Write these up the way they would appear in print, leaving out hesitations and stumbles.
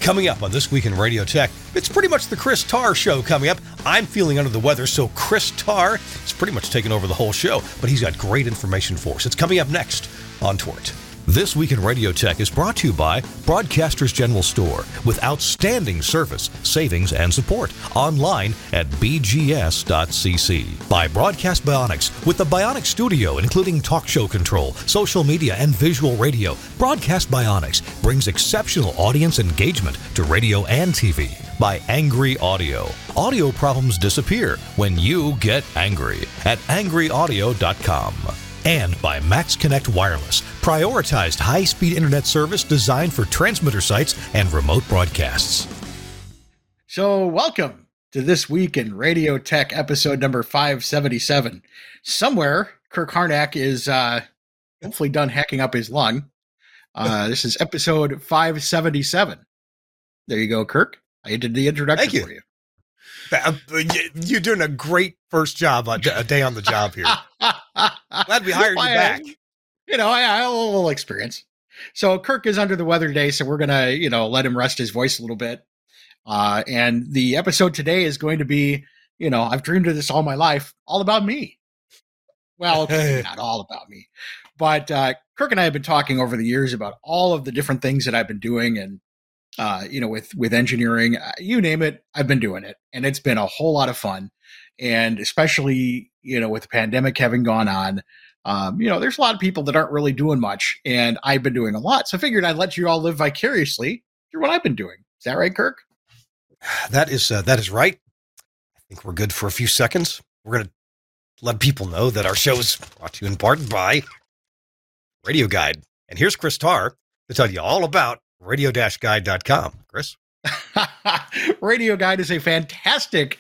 Coming up on This Week in Radio Tech, it's pretty much the Chris Tarr Show coming up. I'm feeling under the weather, so Chris Tarr is pretty much taking over the whole show, but he's got great information for us. It's coming up next on Twort. This Week in Radio Tech is brought to you by Broadcasters General Store with outstanding service, savings, and support. Online at bgs.cc. By Broadcast Bionics with the Bionics Studio, including talk show control, social media, and visual radio. Broadcast Bionics brings exceptional audience engagement to radio and TV. By Angry Audio. Audio problems disappear when you get angry at angryaudio.com. And by Max Connect Wireless, prioritized high-speed internet service designed for transmitter sites and remote broadcasts. So welcome to This Week in Radio Tech, episode number 577. Somewhere, Kirk Harnack is hopefully done hacking up his lung. This is episode 577. There you go, Kirk. I did the introduction for you. You're doing a great first job, a day on the job here. Glad we hired you back. I have a little experience. So Kirk is under the weather today, so we're going to, let him rest his voice a little bit. And the episode today is going to be, I've dreamed of this all my life, all about me. Well, okay, not all about me. But Kirk and I have been talking over the years about all of the different things that I've been doing and with engineering, you name it, I've been doing it. And it's been a whole lot of fun. And especially, with the pandemic having gone on, there's a lot of people that aren't really doing much. And I've been doing a lot. So I figured I'd let you all live vicariously through what I've been doing. Is that right, Kirk? That is right. I think we're good for a few seconds. We're going to let people know that our show is brought to you in part by Radio Guide. And here's Chris Tarr to tell you all about radio-guide.com. Chris? Radio Guide is a fantastic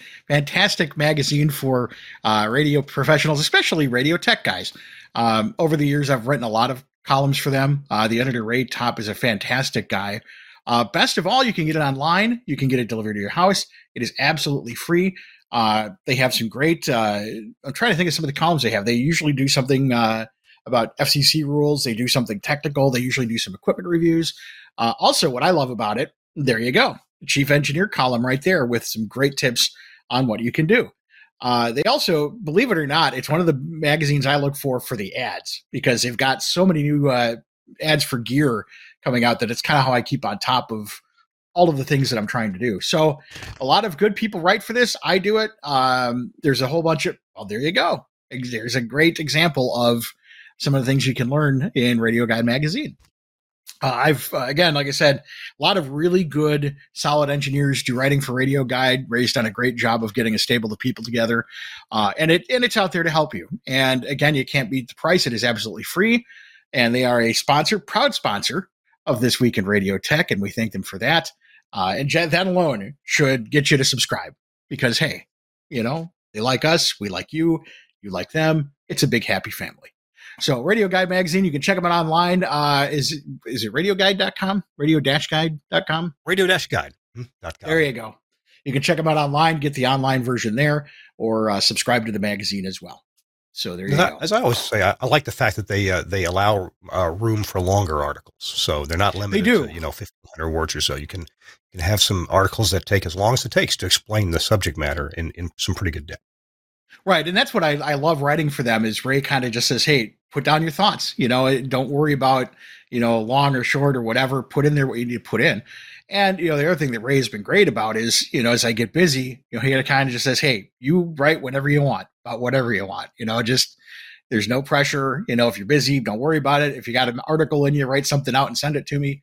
magazine for radio professionals, especially radio tech guys. Over the years, I've written a lot of columns for them. The editor, Ray Top, is a fantastic guy. Best of all, you can get it online. You can get it delivered to your house. It is absolutely free. They have some great, I'm trying to think of some of the columns they have. They usually do something about FCC rules. They do something technical. They usually do some equipment reviews. Also, what I love about it, there you go, Chief Engineer column right there with some great tips on what you can do. They also, believe it or not, it's one of the magazines I look for the ads because they've got so many new ads for gear coming out that it's kind of how I keep on top of all of the things that I'm trying to do. So a lot of good people write for this. I do it. There's a whole bunch of, well, there you go. There's a great example of some of the things you can learn in Radio Guide magazine. I've, again, like I said, a lot of really good, solid engineers do writing for Radio Guide. Ray's done a great job of getting a stable of people together. And it's out there to help you. And again, you can't beat the price. It is absolutely free. And they are a proud sponsor of This Week in Radio Tech. And we thank them for that. And that alone should get you to subscribe because, hey, they like us. We like you. You like them. It's a big, happy family. So Radio Guide magazine, you can check them out online. Is it radioguide.com? Radio-guide.com? Radio-guide.com. There you go. You can check them out online, get the online version there, or subscribe to the magazine as well. So there you go. As I always say, I like the fact that they allow room for longer articles. So they're not limited to 1,500 words or so. You can have some articles that take as long as it takes to explain the subject matter in some pretty good depth. Right. And that's what I love writing for them is Ray kind of just says, hey, put down your thoughts, don't worry about, long or short or whatever, put in there what you need to put in. And, the other thing that Ray has been great about is, as I get busy, he kind of just says, hey, you write whenever you want about whatever you want, just, there's no pressure. If you're busy, don't worry about it. If you got an article in you, write something out and send it to me.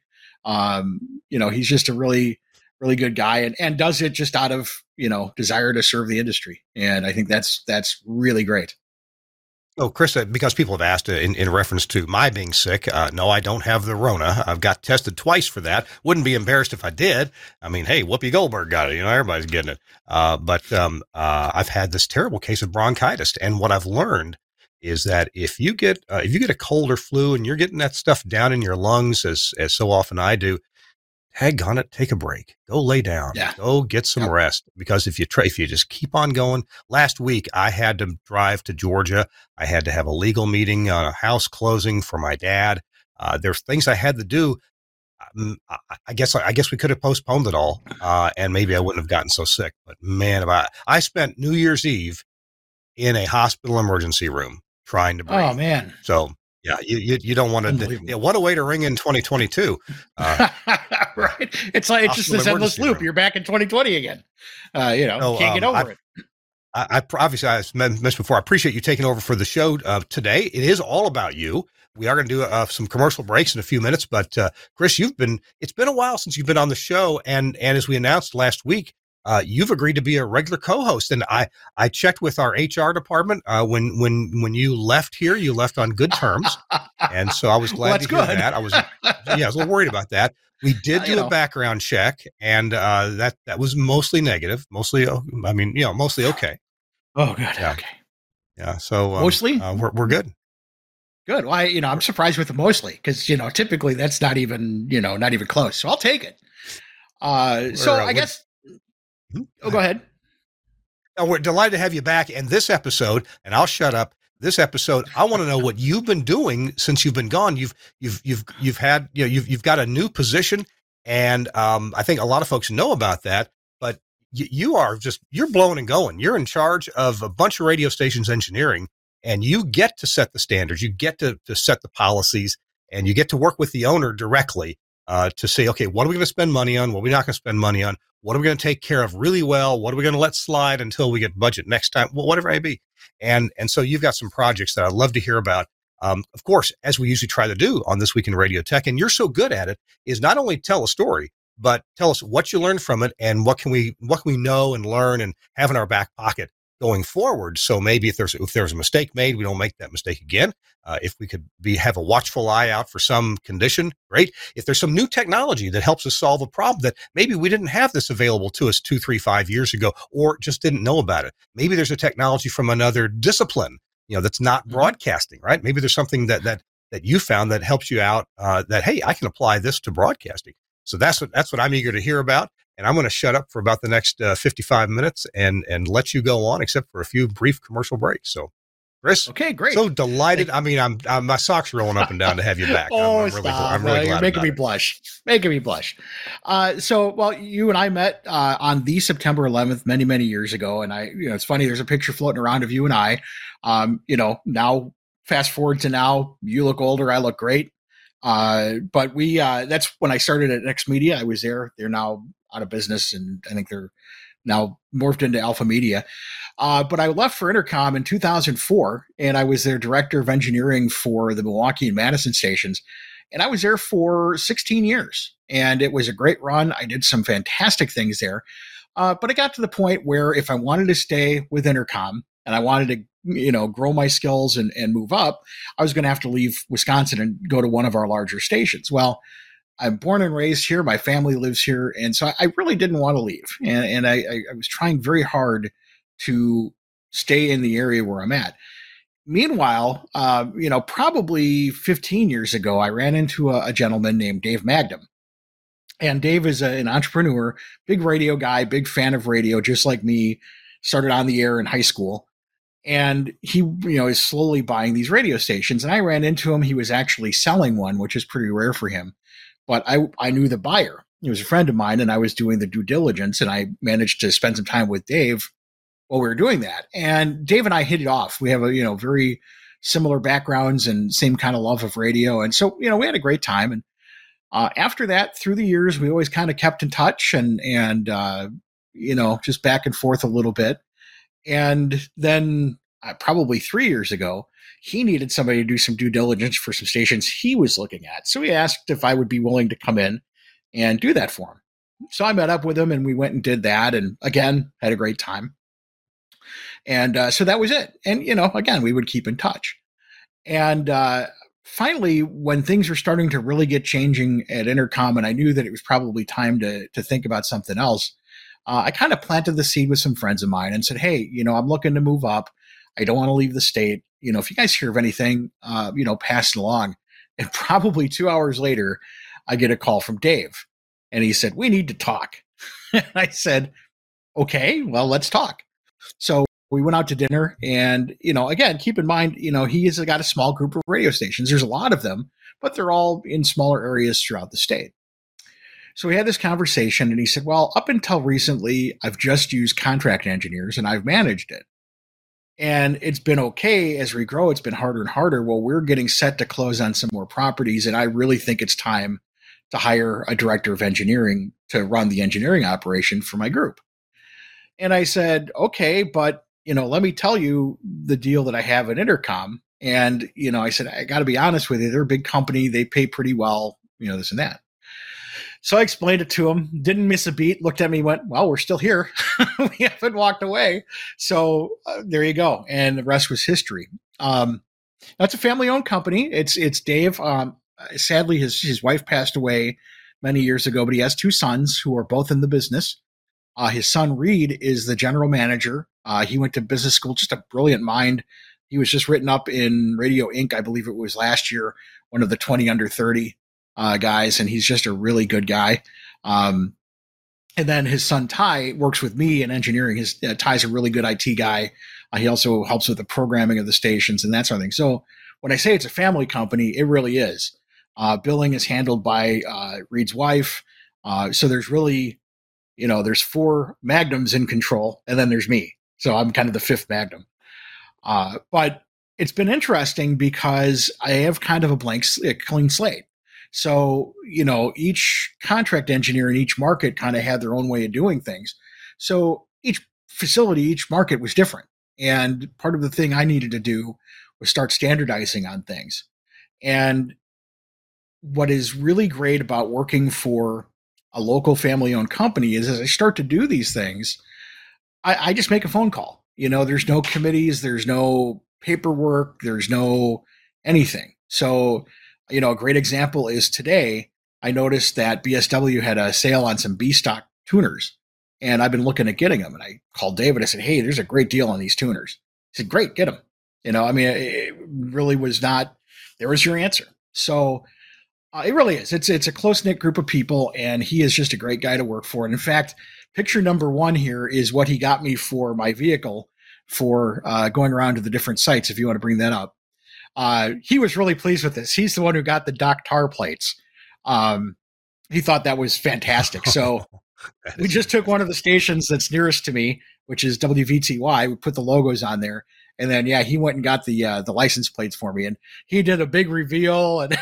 He's just a really, really good guy and does it just out of, desire to serve the industry. And I think that's really great. Oh, Chris, because people have asked in reference to my being sick, no, I don't have the Rona. I've got tested twice for that. Wouldn't be embarrassed if I did. I mean, hey, Whoopi Goldberg got it. Everybody's getting it. But I've had this terrible case of bronchitis. And what I've learned is that if you get a cold or flu and you're getting that stuff down in your lungs, as so often I do, heck on it, take a break, go lay down, go get some rest. Because if you just keep on going, last week I had to drive to Georgia. I had to have a legal meeting on a house closing for my dad. There's things I had to do. I guess we could have postponed it all, and maybe I wouldn't have gotten so sick. But man, I spent New Year's Eve in a hospital emergency room trying to breathe. Oh man! So yeah, you don't want to. What a way to ring in 2022. Right? It's like it's just this endless loop. Room. You're back in 2020 again. Can't get over it. I obviously, I mentioned before, I appreciate you taking over for the show today. It is all about you. We are going to do some commercial breaks in a few minutes, but Chris, it's been a while since you've been on the show, and as we announced last week, you've agreed to be a regular co-host. And I checked with our HR department when you left here, you left on good terms, and so I was glad to hear that. I was a little worried about that. We did do a background check, and that was mostly negative. Mostly okay. Oh, good. Yeah. Okay. Yeah. So mostly we're good. Good. Well, I'm surprised with the mostly because typically that's not even close. So I'll take it. I guess. Go ahead. We're delighted to have you back. And this episode, and I'll shut up. This episode, I want to know what you've been doing since you've been gone. You've had you've got a new position, and I think a lot of folks know about that. But you're blowing and going. You're in charge of a bunch of radio stations engineering, and you get to set the standards. You get to set the policies, and you get to work with the owner directly to say, okay, what are we going to spend money on? What are we not going to spend money on? What are we going to take care of really well? What are we going to let slide until we get budget next time? Well, whatever it may be. And so you've got some projects that I'd love to hear about. Of course, as we usually try to do on This Week in Radio Tech, and you're so good at it, is not only tell a story, but tell us what you learned from it and what can we know and learn and have in our back pocket going forward. So maybe if there's a mistake made, we don't make that mistake again. If we could have a watchful eye out for some condition, great. If there's some new technology that helps us solve a problem that maybe we didn't have this available to us 2, 3, 5 years ago, or just didn't know about it. Maybe there's a technology from another discipline, that's not broadcasting, right? Maybe there's something that you found that helps you out, that, hey, I can apply this to broadcasting. So that's what I'm eager to hear about. And I'm going to shut up for about the next 55 minutes and let you go on, except for a few brief commercial breaks. So, Chris, okay, great. So delighted. I mean, I'm my socks rolling up and down to have you back. I'm really glad. You're making me blush. So, you and I met on the September 11th, many, many years ago. And it's funny. There's a picture floating around of you and I. Now fast forward to now, you look older. I look great. But that's when I started at Next Media. I was there. They're now out of business, and I think they're now morphed into Alpha Media. But I left for Intercom in 2004, and I was their director of engineering for the Milwaukee and Madison stations. And I was there for 16 years, and it was a great run. I did some fantastic things there. But I got to the point where if I wanted to stay with Intercom and I wanted to, grow my skills and move up, I was going to have to leave Wisconsin and go to one of our larger stations. Well, I'm born and raised here. My family lives here. And so I really didn't want to leave. And I was trying very hard to stay in the area where I'm at. Meanwhile, probably 15 years ago, I ran into a gentleman named Dave Magnum. And Dave is an entrepreneur, big radio guy, big fan of radio, just like me, started on the air in high school. And he, is slowly buying these radio stations. And I ran into him. He was actually selling one, which is pretty rare for him. But I knew the buyer. He was a friend of mine, and I was doing the due diligence. And I managed to spend some time with Dave while we were doing that. And Dave and I hit it off. We have a very similar backgrounds and same kind of love of radio. And so, we had a great time. And after that, through the years, we always kind of kept in touch and just back and forth a little bit. And then probably 3 years ago, he needed somebody to do some due diligence for some stations he was looking at. So he asked if I would be willing to come in and do that for him. So I met up with him and we went and did that. And again, had a great time. And so that was it. And, again, we would keep in touch. And finally, when things were starting to really get changing at Intercom, and I knew that it was probably time to think about something else, I kind of planted the seed with some friends of mine and said, hey, I'm looking to move up. I don't want to leave the state. If you guys hear of anything, pass it along. And probably 2 hours later, I get a call from Dave. And he said, we need to talk. And I said, okay, well, let's talk. So we went out to dinner. And, again, keep in mind, he has got a small group of radio stations. There's a lot of them, but they're all in smaller areas throughout the state. So we had this conversation and he said, well, up until recently, I've just used contract engineers and I've managed it. And it's been okay as we grow. It's been harder and harder. Well, we're getting set to close on some more properties. And I really think it's time to hire a director of engineering to run the engineering operation for my group. And I said, okay, but let me tell you the deal that I have at Intercom. And, I said, I got to be honest with you. They're a big company. They pay pretty well, this and that. So I explained it to him, didn't miss a beat, looked at me, went, well, we're still here. We haven't walked away. So there you go. And the rest was history. That's a family-owned company. It's Dave. Sadly, his wife passed away many years ago, but he has two sons who are both in the business. His son, Reed, is the general manager. He went to business school, just a brilliant mind. He was just written up in Radio Inc., I believe it was last year, one of the 20 under 30 guys, and he's just a really good guy. And then his son, Ty, works with me in engineering. Ty's a really good IT guy. He also helps with the programming of the stations and that sort of thing. So when I say it's a family company, it really is. Billing is handled by Reed's wife. So there's really, there's 4 magnums in control, and then there's me. So I'm kind of the 5th magnum. But it's been interesting because I have kind of a clean slate. So, each contract engineer in each market kind of had their own way of doing things. So each facility, each market was different. And part of the thing I needed to do was start standardizing on things. And what is really great about working for a local family-owned company is as I start to do these things, I just make a phone call. There's no committees, there's no paperwork, there's no anything. So, a great example is today, I noticed that BSW had a sale on some B-stock tuners, and I've been looking at getting them. And I called David. I said, hey, there's a great deal on these tuners. He said, great, get them. It really was not, there was your answer. So it really is. It's a close-knit group of people, and he is just a great guy to work for. And in fact, picture number 1 here is what he got me for my vehicle for going around to the different sites, if you want to bring that up. He was really pleased with this. He's the one who got the Doc Tar plates. He thought that was fantastic. So we just took one of the stations that's nearest to me, which is WVTY. We put the logos on there. And then, he went and got the license plates for me. And he did a big reveal, and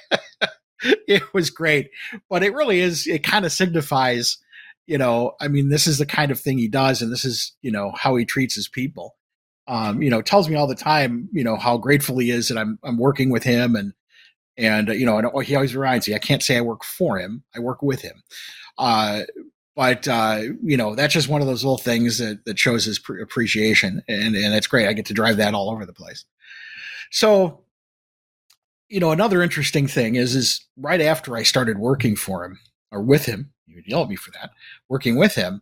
it was great. But it really is, it kind of signifies, this is the kind of thing he does, and this is, how he treats his people. Tells me all the time, how grateful he is that I'm working with him, and he always reminds me, I can't say I work for him, I work with him. But that's just one of those little things that shows his appreciation, and that's great. I get to drive that all over the place. So, another interesting thing is right after I started working for him or with him, you would yell at me for that, working with him.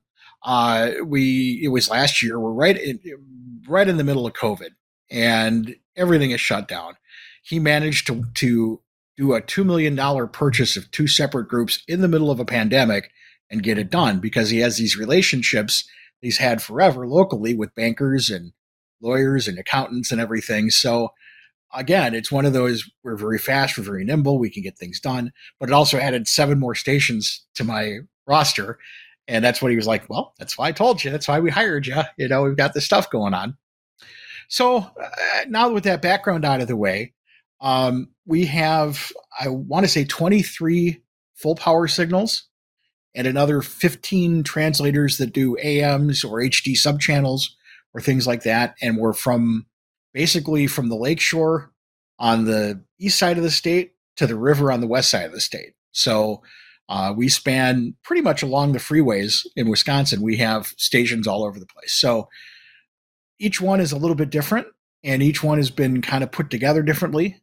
It was last year. We're right in the middle of COVID, and everything is shut down. He managed to do a $2 million purchase of 2 separate groups in the middle of a pandemic and get it done because he has these relationships he's had forever locally with bankers and lawyers and accountants and everything. So again, it's one of those, we're very fast, we're very nimble, we can get things done, but it also added 7 more stations to my roster. And that's what he was like, well, that's why I told you. That's why we hired you. We've got this stuff going on. So now with that background out of the way, we have, I want to say 23 full power signals and another 15 translators that do AMs or HD subchannels or things like that. And we're basically from the lakeshore on the east side of the state to the river on the west side of the state. So we span pretty much along the freeways in Wisconsin. We have stations all over the place. So each one is a little bit different, and each one has been kind of put together differently.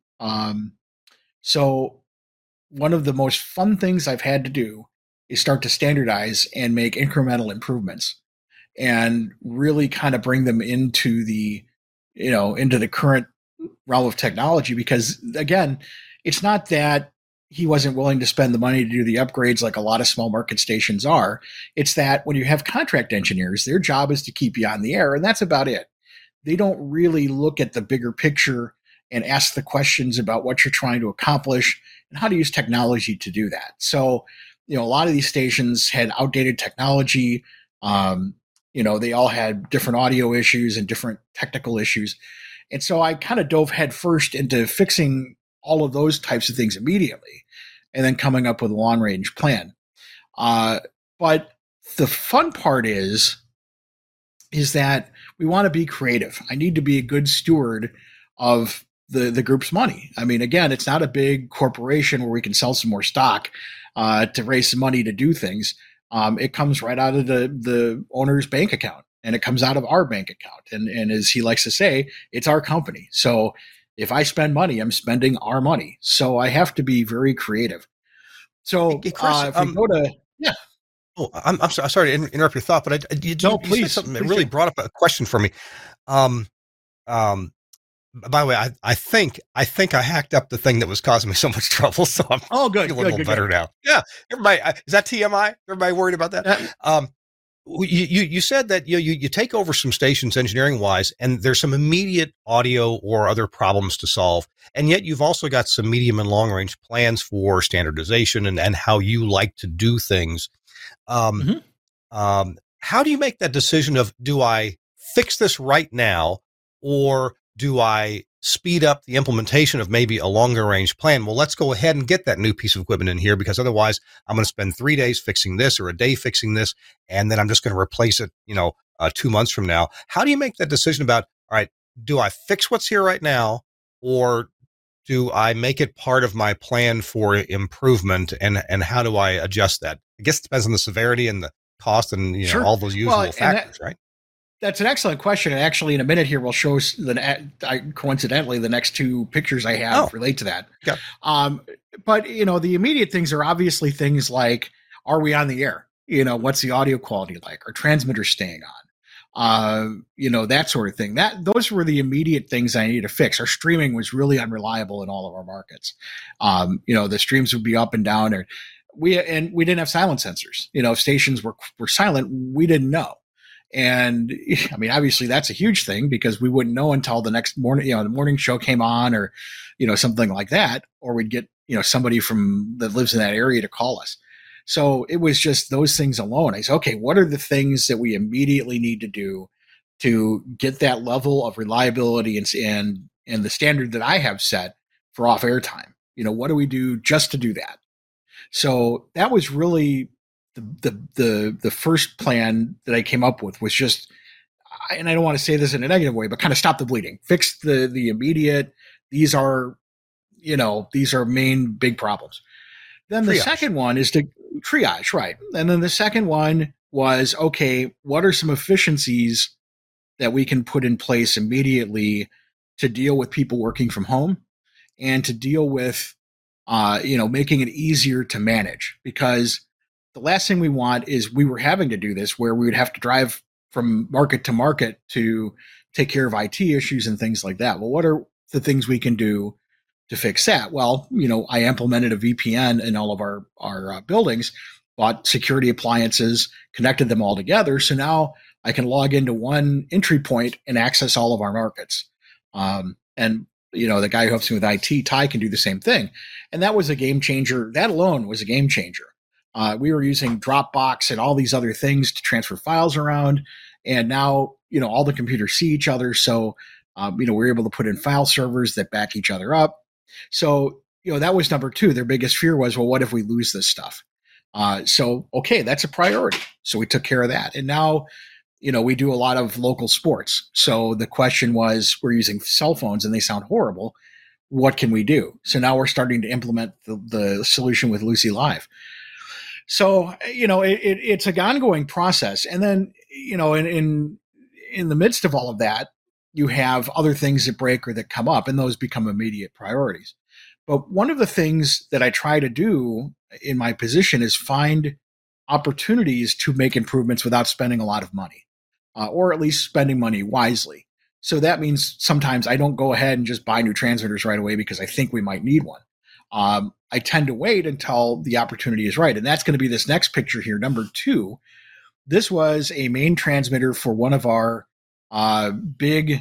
So one of the most fun things I've had to do is start to standardize and make incremental improvements and really kind of bring them into the current realm of technology. Because again, it's not that he wasn't willing to spend the money to do the upgrades like a lot of small market stations are. It's that when you have contract engineers, their job is to keep you on the air, and that's about it. They don't really look at the bigger picture and ask the questions about what you're trying to accomplish and how to use technology to do that. So a lot of these stations had outdated technology. They all had different audio issues and different technical issues. And so I kind of dove headfirst into fixing all of those types of things immediately and then coming up with a long range plan. But the fun part is that we want to be creative. I need to be a good steward of the group's money. I mean, again, it's not a big corporation where we can sell some more stock to raise some money to do things. It comes right out of the owner's bank account, and it comes out of our bank account. And as he likes to say, it's our company. So if I spend money, I'm spending our money. So I have to be very creative. So Hey, Chris, if we go to, yeah. Oh, I'm sorry to interrupt your thought, but you Please. said something that really brought up a question for me. Um, by the way, I think I hacked up the thing that was causing me so much trouble, so I'm good, feeling a little better now. Yeah, everybody, is that TMI? Everybody worried about that? You said that you take over some stations engineering wise, and there's some immediate audio or other problems to solve, and yet you've also got some medium and long range plans for standardization and how you like to do things. How do you make that decision of, do I fix this right now, or do I speed up the implementation of maybe a longer range plan? Well, let's go ahead and get that new piece of equipment in here, because otherwise I'm going to spend 3 days fixing this or a day fixing this, and then I'm just going to replace it, 2 months from now. How do you make that decision about, all right, do I fix what's here right now, or do I make it part of my plan for improvement, and how do I adjust that? I guess it depends on the severity and the cost and Sure. all those usual factors, right? That's an excellent question. And actually, in a minute here, we'll show coincidentally the next two pictures I have relate to that. Yeah. But the immediate things are obviously things like, are we on the air? What's the audio quality like? Are transmitters staying on? That sort of thing. Those were the immediate things I needed to fix. Our streaming was really unreliable in all of our markets. The streams would be up and down, or we didn't have silent sensors. If stations were silent, we didn't know. And I mean, obviously that's a huge thing, because we wouldn't know until the next morning, the morning show came on, or, something like that, or we'd get, somebody that lives in that area to call us. So it was just those things alone. I said, okay, what are the things that we immediately need to do to get that level of reliability and the standard that I have set for off air time? What do we do just to do that? So that was really the first plan that I came up with, was just, and I don't want to say this in a negative way, but kind of stop the bleeding, fix the immediate. These are main big problems. Then the second one is to triage, right? And then the second one was, okay, what are some efficiencies that we can put in place immediately to deal with people working from home, and to deal with, making it easier to manage? Because the last thing we want is, we were having to do this where we would have to drive from market to market to take care of IT issues and things like that. Well, what are the things we can do to fix that? Well, I implemented a VPN in all of our buildings, bought security appliances, connected them all together. So now I can log into one entry point and access all of our markets. And the guy who helps me with IT, Ty, can do the same thing. And that was a game changer. That alone was a game changer. We were using Dropbox and all these other things to transfer files around. And now, all the computers see each other. So, we're able to put in file servers that back each other up. So, that was number two. Their biggest fear was, well, what if we lose this stuff? So, okay, that's a priority. So we took care of that. And now, we do a lot of local sports. So the question was, we're using cell phones and they sound horrible. What can we do? So now we're starting to implement the solution with Lucy Live. So, it's an ongoing process. And then, in the midst of all of that, you have other things that break or that come up, and those become immediate priorities. But one of the things that I try to do in my position is find opportunities to make improvements without spending a lot of money, or at least spending money wisely. So that means sometimes I don't go ahead and just buy new transmitters right away because I think we might need one. I tend to wait until the opportunity is right. And that's going to be this next picture here, number 2. This was a main transmitter for one of our big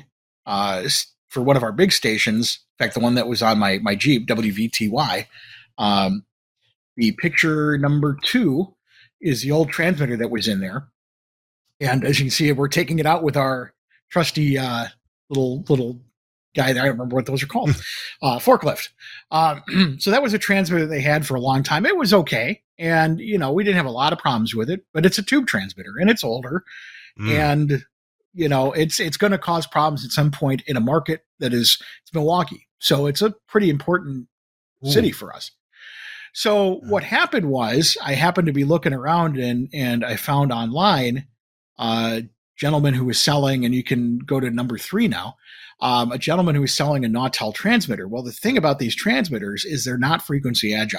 stations. In fact, the one that was on my Jeep, WVTY. the picture number 2 is the old transmitter that was in there. And as you can see, we're taking it out with our trusty little guy. I don't remember what those are called. Forklift. So that was a transmitter they had for a long time. It was okay. And, we didn't have a lot of problems with it, but it's a tube transmitter and it's older. And, it's going to cause problems at some point in a market that it's Milwaukee. So it's a pretty important city for us. So what happened was I happened to be looking around and I found online a gentleman who was selling, and you can go to number 3 now, a gentleman who was selling a Nautel transmitter. Well, the thing about these transmitters is they're not frequency agile.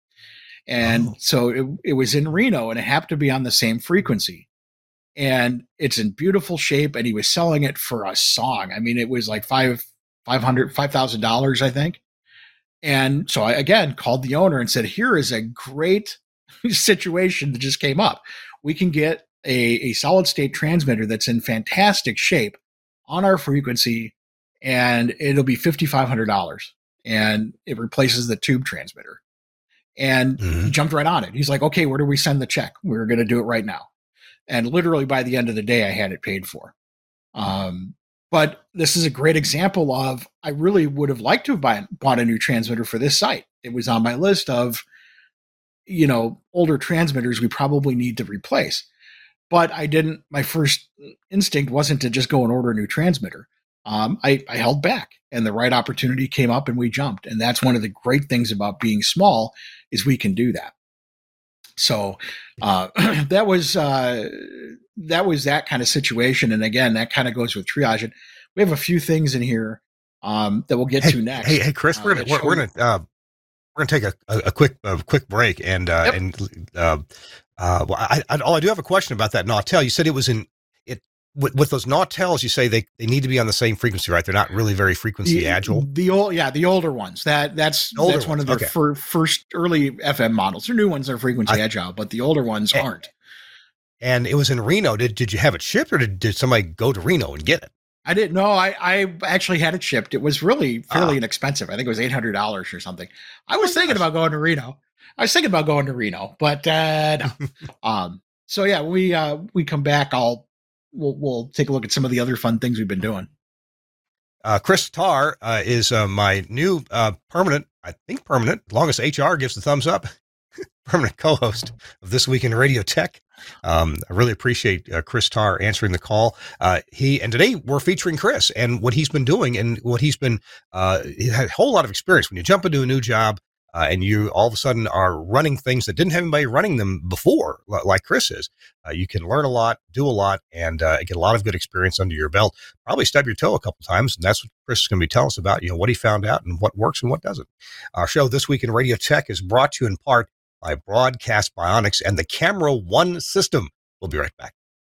And so it was in Reno, and it happened to be on the same frequency. And it's in beautiful shape, and he was selling it for a song. I mean, it was like $5,000, I think. And so I, again, called the owner and said, here is a great situation that just came up. We can get a solid state transmitter that's in fantastic shape on our frequency, and it'll be $5,500. And it replaces the tube transmitter. And he jumped right on it. He's like, okay, where do we send the check? We're going to do it right now. And literally by the end of the day, I had it paid for. But this is a great example of, I really would have liked to have bought a new transmitter for this site. It was on my list of, older transmitters we probably need to replace. But I didn't, my first instinct wasn't to just go and order a new transmitter. I held back, and the right opportunity came up and we jumped. And that's one of the great things about being small, is we can do that. So that was that kind of situation. And again, that kind of goes with triage. And we have a few things in here that we'll get to next. Hey, Chris, we're gonna take a quick break, and all I do have a question about that Nautel. You said it was with those Nautels. You say they need to be on the same frequency, right? They're not really very frequency agile. The older ones. That's one of the first early FM models. The new ones are frequency agile, but the older ones aren't. And it was in Reno. Did you have it shipped, or did somebody go to Reno and get it? I didn't know. I actually had it shipped. It was really fairly inexpensive. I think it was $800 or something. I was thinking about going to Reno. But no. So yeah, we come back. We'll take a look at some of the other fun things we've been doing. Chris Tarr is my new permanent, as long as HR gives the thumbs up, permanent co-host of This Week in Radio Tech. I really appreciate Chris Tarr answering the call. And today we're featuring Chris and what he's been doing, and what he had a whole lot of experience. When you jump into a new job, and you all of a sudden are running things that didn't have anybody running them before, like Chris is, you can learn a lot, do a lot, and get a lot of good experience under your belt. Probably stub your toe a couple times, and that's what Chris is going to be telling us about, what he found out and what works and what doesn't. Our show This Week in Radio Tech is brought to you in part by Broadcast Bionics and the Camera One system. We'll be right back.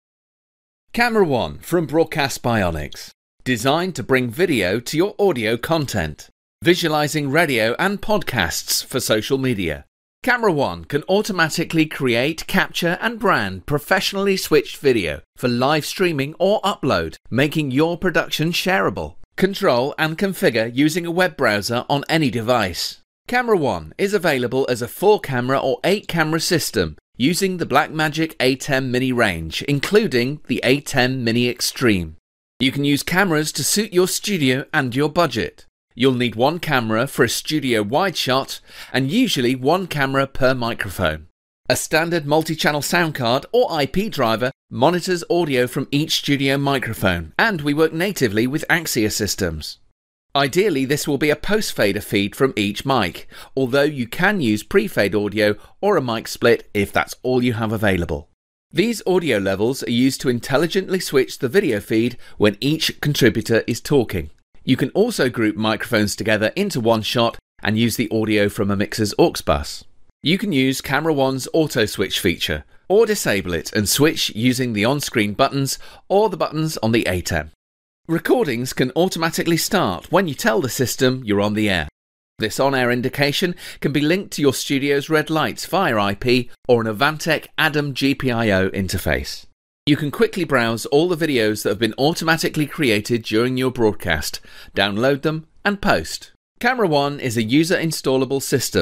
Camera One from Broadcast Bionics. Designed to bring video to your audio content. Visualizing radio and podcasts for social media. Camera One can automatically create, capture and brand professionally switched video for live streaming or upload, making your production shareable. Control and configure using a web browser on any device. Camera One is available as a 4-camera or 8-camera system using the Blackmagic A10 Mini range, including the A10 Mini Extreme. You can use cameras to suit your studio and your budget. You'll need one camera for a studio wide shot, and usually one camera per microphone. A standard multi-channel sound card or IP driver monitors audio from each studio microphone, and we work natively with Axia systems. Ideally, this will be a post-fader feed from each mic, although you can use pre-fade audio or a mic split if that's all you have available. These audio levels are used to intelligently switch the video feed when each contributor is talking. You can also group microphones together into one shot and use the audio from a mixer's aux bus. You can use Camera One's auto switch feature, or disable it and switch using the on-screen buttons or the buttons on the A10. Recordings can automatically start when you tell the system you're on the air. This on-air indication can be linked to your studio's red lights via IP or an Avantec Adam GPIO interface. You can quickly browse all the videos that have been automatically created during your broadcast, download them, and post. Camera One is a user-installable system.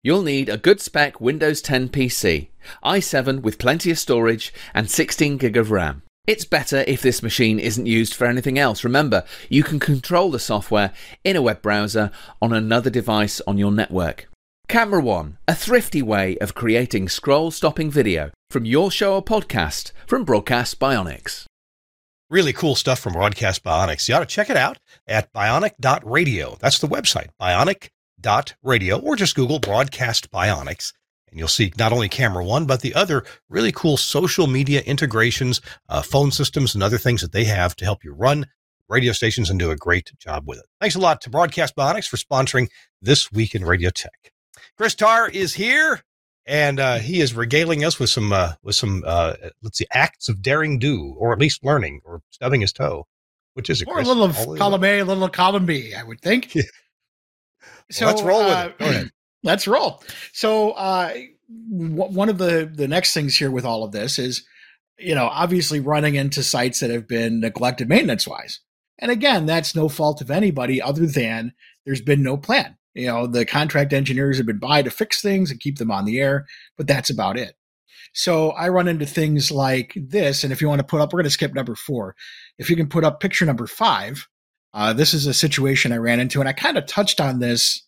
You'll need a good spec Windows 10 PC, i7 with plenty of storage and 16 gig of RAM. It's better if this machine isn't used for anything else. Remember, you can control the software in a web browser on another device on your network. Camera One, a thrifty way of creating scroll-stopping video from your show or podcast from Broadcast Bionics. Really cool stuff from Broadcast Bionics. You ought to check it out at bionic.radio. That's the website, bionic.radio, or just Google Broadcast Bionics. And you'll see not only Camera One, but the other really cool social media integrations, phone systems, and other things that they have to help you run radio stations and do a great job with it. Thanks a lot to Broadcast Bionics for sponsoring This Week in Radio Tech. Chris Tarr is here, and he is regaling us with some let's see, acts of daring do, or at least learning, or stubbing his toe. Which is it, Or Chris? a little of column A, a little of column B, I would think. Yeah. So Let's roll with it. Go ahead. Let's roll. So one of the next things here with all of this is, obviously running into sites that have been neglected maintenance-wise. And again, that's no fault of anybody other than there's been no plan. The contract engineers have been by to fix things and keep them on the air, but that's about it. So I run into things like this. And if you want to put up, we're going to skip number 4. If you can put up picture number 5, this is a situation I ran into, and I kind of touched on this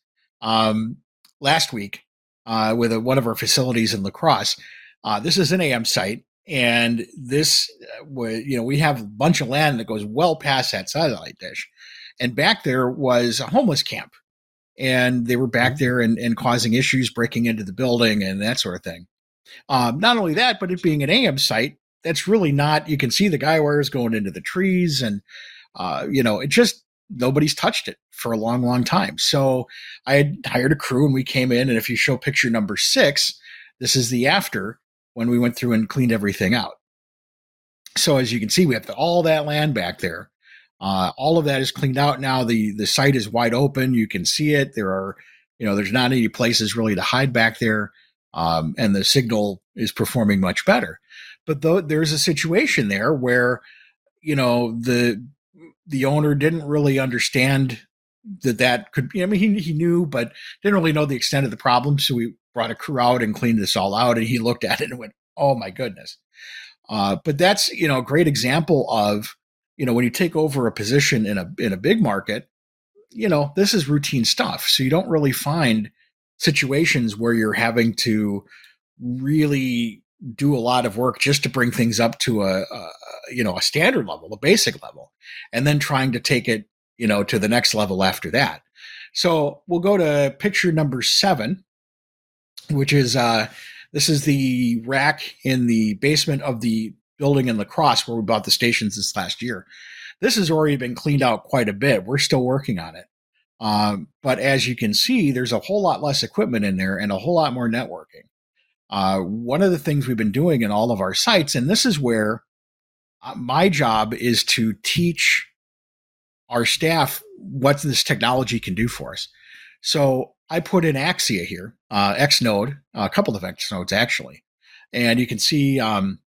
last week with one of our facilities in La Crosse. This is an AM site, and this, we have a bunch of land that goes well past that satellite dish. And back there was a homeless camp. And they were back there and causing issues, breaking into the building and that sort of thing. Not only that, but it being an AM site, that's really not, you can see the guy wires going into the trees and, it just, nobody's touched it for a long, long time. So I had hired a crew and we came in, and if you show picture number 6, this is the after when we went through and cleaned everything out. So as you can see, we have all that land back there. All of that is cleaned out now. The site is wide open. You can see it. There are, there's not any places really to hide back there. And the signal is performing much better. But though there's a situation there where, the owner didn't really understand that could be, he knew, but didn't really know the extent of the problem. So we brought a crew out and cleaned this all out, and he looked at it and went, oh my goodness. But that's, a great example of, when you take over a position in a big market, this is routine stuff. So you don't really find situations where you're having to really do a lot of work just to bring things up to a standard level, a basic level, and then trying to take it, to the next level after that. So we'll go to picture number 7, which is, this is the rack in the basement of the building in La Crosse where we bought the stations this last year. This has already been cleaned out quite a bit. We're still working on it. But as you can see, there's a whole lot less equipment in there and a whole lot more networking. One of the things we've been doing in all of our sites, and this is where my job is to teach our staff what this technology can do for us. So I put in Axia here, Xnode, a couple of Xnodes actually. And you can see,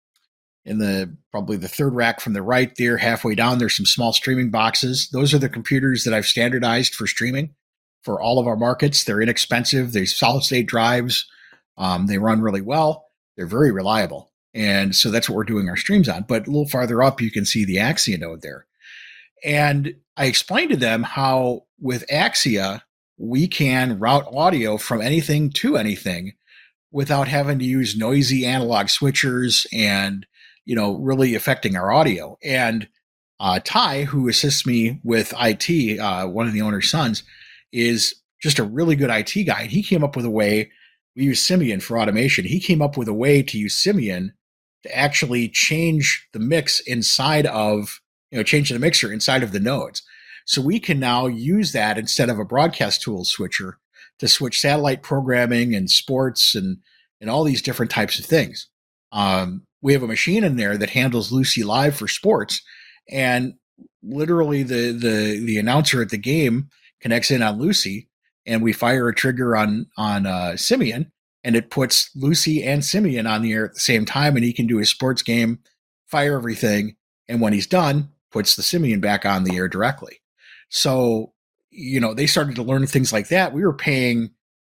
in probably the third rack from the right there, halfway down, there's some small streaming boxes. Those are the computers that I've standardized for streaming for all of our markets. They're inexpensive. They're solid state drives. They run really well. They're very reliable. And so that's what we're doing our streams on. But a little farther up, you can see the Axia node there. And I explained to them how with Axia, we can route audio from anything to anything without having to use noisy analog switchers and really affecting our audio. And Ty, who assists me with IT, one of the owner's sons, is just a really good IT guy. And he came up with a way, we use Simian for automation. He came up with a way to use Simian to actually change the mix inside of, change the mixer inside of the nodes. So we can now use that instead of a broadcast tools switcher to switch satellite programming and sports and all these different types of things. We have a machine in there that handles Lucy Live for sports, and literally the announcer at the game connects in on Lucy, and we fire a trigger on Simian, and it puts Lucy and Simian on the air at the same time, and he can do his sports game, fire everything, and when he's done, puts the Simian back on the air directly. So, they started to learn things like that. We were paying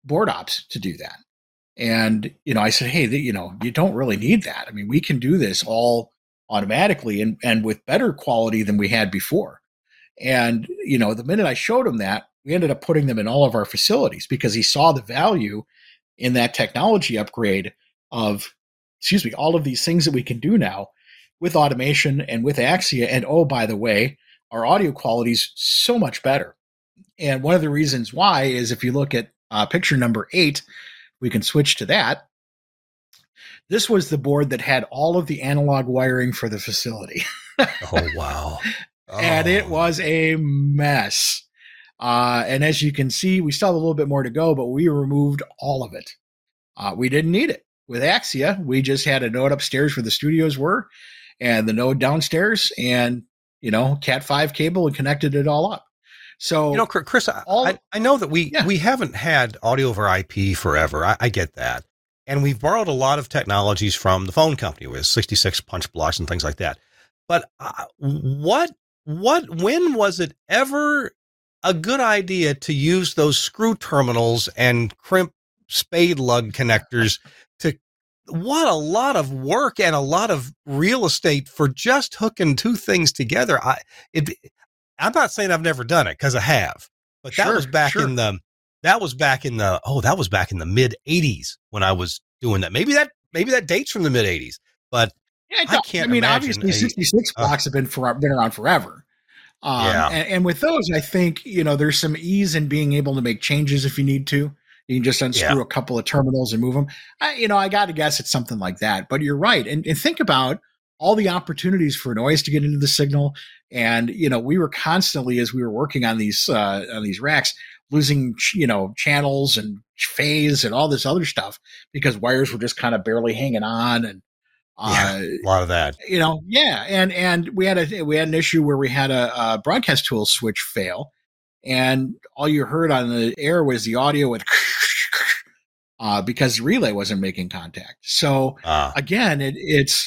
board ops to do that. And, I said, hey, you don't really need that. I mean, we can do this all automatically and with better quality than we had before. And, the minute I showed him that, we ended up putting them in all of our facilities because he saw the value in that technology upgrade of, all of these things that we can do now with automation and with Axia. And oh, by the way, our audio quality is so much better. And one of the reasons why is if you look at picture number 8, we can switch to that. This was the board that had all of the analog wiring for the facility. Oh, wow. Oh. And it was a mess. And as you can see, we still have a little bit more to go, but we removed all of it. We didn't need it. With Axia, we just had a node upstairs where the studios were and the node downstairs and, Cat 5 cable and connected it all up. So, Chris, I know that we haven't had audio over IP forever. I get that. And we've borrowed a lot of technologies from the phone company with 66 punch blocks and things like that. But when was it ever a good idea to use those screw terminals and crimp spade lug connectors what a lot of work and a lot of real estate for just hooking two things together. I'm not saying I've never done it because I have, but that was back in the mid 80s when I was doing that. Maybe that dates from the mid 80s, but I can't imagine. Obviously 66 blocks have been around forever. And with those, I think, there's some ease in being able to make changes if you need to. You can just unscrew a couple of terminals and move them. I got to guess it's something like that. But you're right. And think about all the opportunities for noise to get into the signal. And, we were constantly, as we were working on these racks, losing, channels and phase and all this other stuff because wires were just kind of barely hanging on. And a lot of that, And we had an issue where we had a broadcast tool switch fail. And all you heard on the air was the audio with because the relay wasn't making contact. So again, the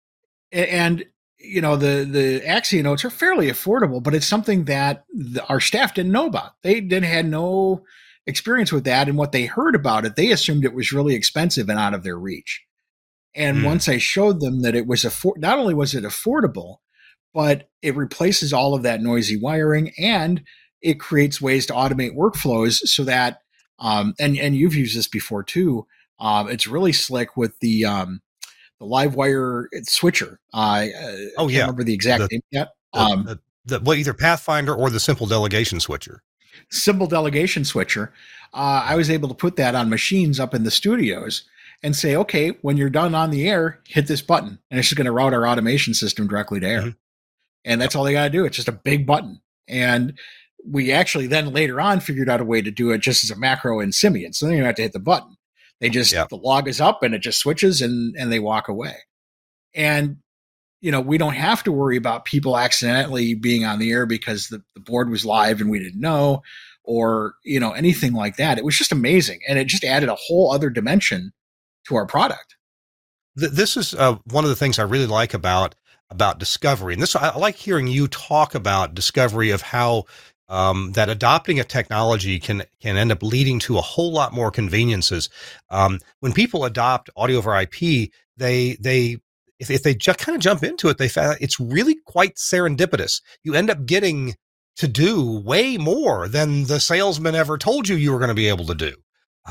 Axia notes are fairly affordable, but it's something that our staff didn't know about. They had no experience with that. And what they heard about it, they assumed it was really expensive and out of their reach. And once I showed them that it was not only was it affordable, but it replaces all of that noisy wiring and it creates ways to automate workflows so that, and you've used this before too. It's really slick with the LiveWire switcher. I can't remember the exact name yet. Either Pathfinder or the Simple Delegation Switcher. Simple Delegation Switcher. I was able to put that on machines up in the studios and say, okay, when you're done on the air, hit this button, and it's just going to route our automation system directly to air. Mm-hmm. And that's all they got to do. It's just a big button. And we actually then later on figured out a way to do it just as a macro in Simian. So then you don't have to hit the button. They just, the log is up and it just switches and they walk away. And, we don't have to worry about people accidentally being on the air because the board was live and we didn't know or, anything like that. It was just amazing. And it just added a whole other dimension to our product. This is one of the things I really like about Discovery. And I like hearing you talk about Discovery of how that adopting a technology can end up leading to a whole lot more conveniences. When people adopt audio over IP, if they just kind of jump into it, they find it's really quite serendipitous. You end up getting to do way more than the salesman ever told you were going to be able to do.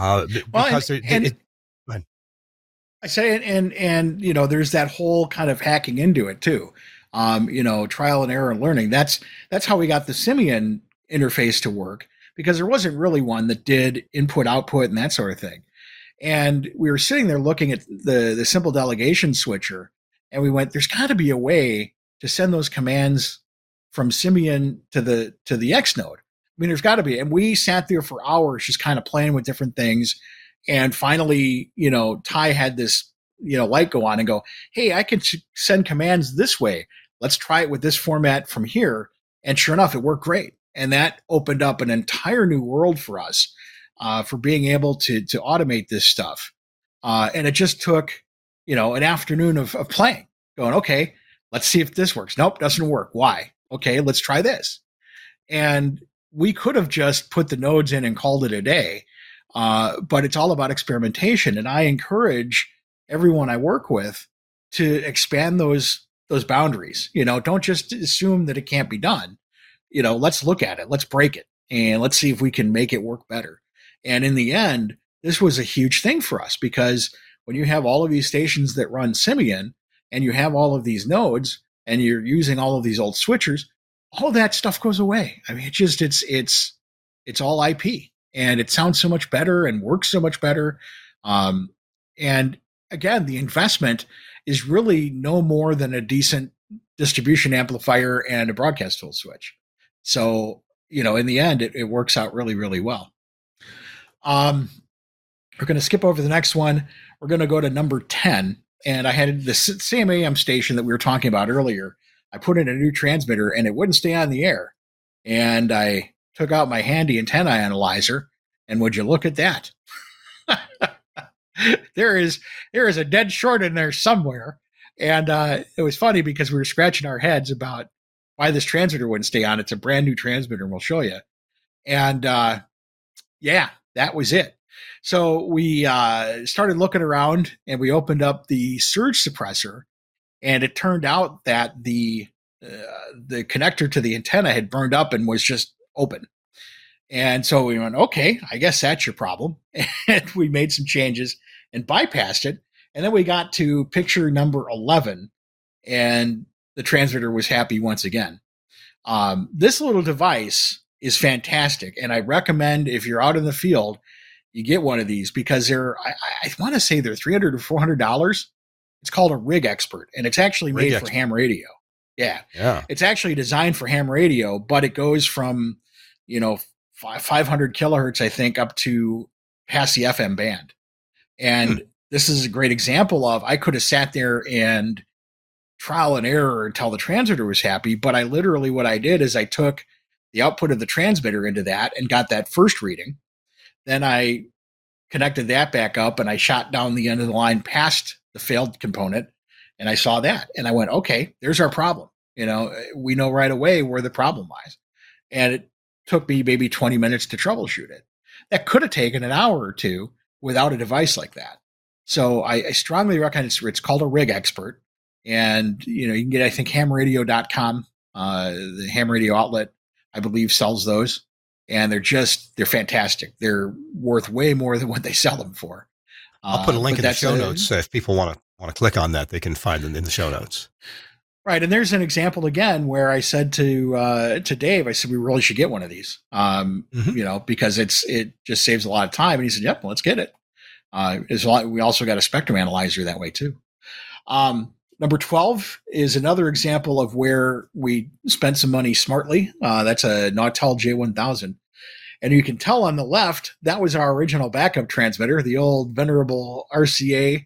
I say, and there's that whole kind of hacking into it too. Trial and error and learning. That's how we got the Simian interface to work because there wasn't really one that did input, output, and that sort of thing. And we were sitting there looking at the simple delegation switcher, and we went, "There's got to be a way to send those commands from Simian to the X node. I mean, there's got to be." And we sat there for hours just kind of playing with different things. And finally, Ty had this, light go on and go, "Hey, I can send commands this way. Let's try it with this format from here." And sure enough, it worked great. And that opened up an entire new world for us for being able to automate this stuff. And it just took, an afternoon of playing, going, okay, let's see if this works. Nope, doesn't work. Why? Okay, let's try this. And we could have just put the nodes in and called it a day. But it's all about experimentation. And I encourage everyone I work with to expand those boundaries. Don't just assume that it can't be done. Let's look at it, let's break it, and let's see if we can make it work better. And in the end, this was a huge thing for us, because when you have all of these stations that run Symbian and you have all of these nodes and you're using all of these old switchers, all of that stuff goes away. I mean, it's all IP, and it sounds so much better and works so much better. And again, the investment is really no more than a decent distribution amplifier and a broadcast tool switch. So, in the end, it works out really, really well. We're going to skip over the next one. We're going to go to number 10. And I had the same AM station that we were talking about earlier. I put in a new transmitter and it wouldn't stay on the air. And I took out my handy antenna analyzer. And would you look at that? There is a dead short in there somewhere. And it was funny because we were scratching our heads about why this transmitter wouldn't stay on. It's a brand new transmitter, and we'll show you. And yeah, that was it. So we started looking around, and we opened up the surge suppressor, and it turned out that the connector to the antenna had burned up and was just open. And so we went, okay, I guess that's your problem. And we made some changes and bypassed it. And then we got to picture number 11, and the transmitter was happy once again. This little device is fantastic, and I recommend, if you're out in the field, you get one of these, because I want to say they're $300 or $400. It's called a Rig Expert, and it's actually made for ham radio. Yeah. It's actually designed for ham radio, but it goes from 500 kilohertz, I think, up to past the FM band. And this is a great example of, I could have sat there and trial and error until the transmitter was happy, but what I did is I took the output of the transmitter into that and got that first reading. Then I connected that back up and I shot down the end of the line past the failed component, and I saw that, and I went, okay, there's our problem. We know right away where the problem lies. And it took me maybe 20 minutes to troubleshoot it. That could have taken an hour or two without a device like that. So I strongly recommend it's called a Rig Expert. And, you can get, I think, hamradio.com, the ham radio outlet, I believe, sells those. And they're fantastic. They're worth way more than what they sell them for. I'll put a link in the show notes. If people want to click on that, they can find them in the show notes. Right. And there's an example again where I said to Dave, I said, we really should get one of these, because it just saves a lot of time. And he said, yep, well, let's get it. We also got a spectrum analyzer that way too. Number 12 is another example of where we spent some money smartly. That's a Nautel J1000. And you can tell on the left, that was our original backup transmitter, the old venerable RCA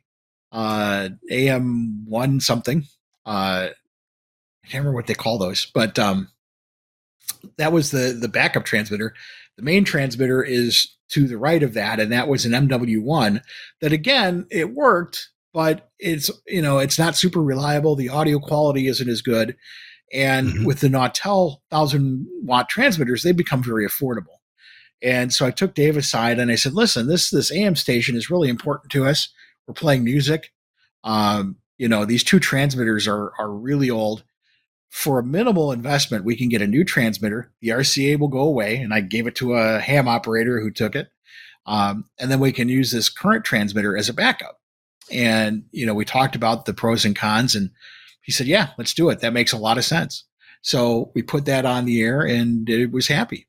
AM1 something. I can't remember what they call those, but that was the backup transmitter. The main transmitter is to the right of that, and that was an MW1 that, again, it worked, but it's not super reliable. The audio quality isn't as good. And with the Nautel 1,000-watt transmitters, they become very affordable. And so I took Dave aside and I said, listen, this AM station is really important to us. We're playing music. These two transmitters are really old. For a minimal investment, we can get a new transmitter. The RCA will go away, and I gave it to a ham operator who took it. And then we can use this current transmitter as a backup. And, we talked about the pros and cons, and he said, yeah, let's do it. That makes a lot of sense. So we put that on the air, and it was happy.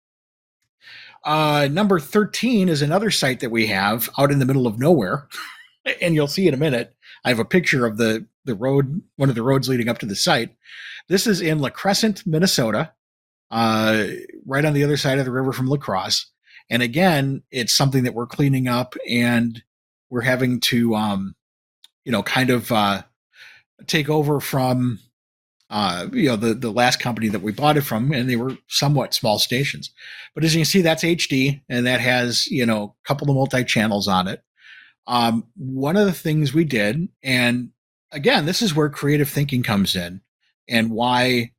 Number 13 is another site that we have out in the middle of nowhere. And you'll see in a minute, I have a picture of the road, one of the roads leading up to the site. This is in La Crescent, Minnesota, right on the other side of the river from La Crosse. And again, it's something that we're cleaning up, and we're having to, take over from, the last company that we bought it from, and they were somewhat small stations. But as you can see, that's HD, and that has, a couple of multi-channels on it. One of the things we did, and again, this is where creative thinking comes in, and why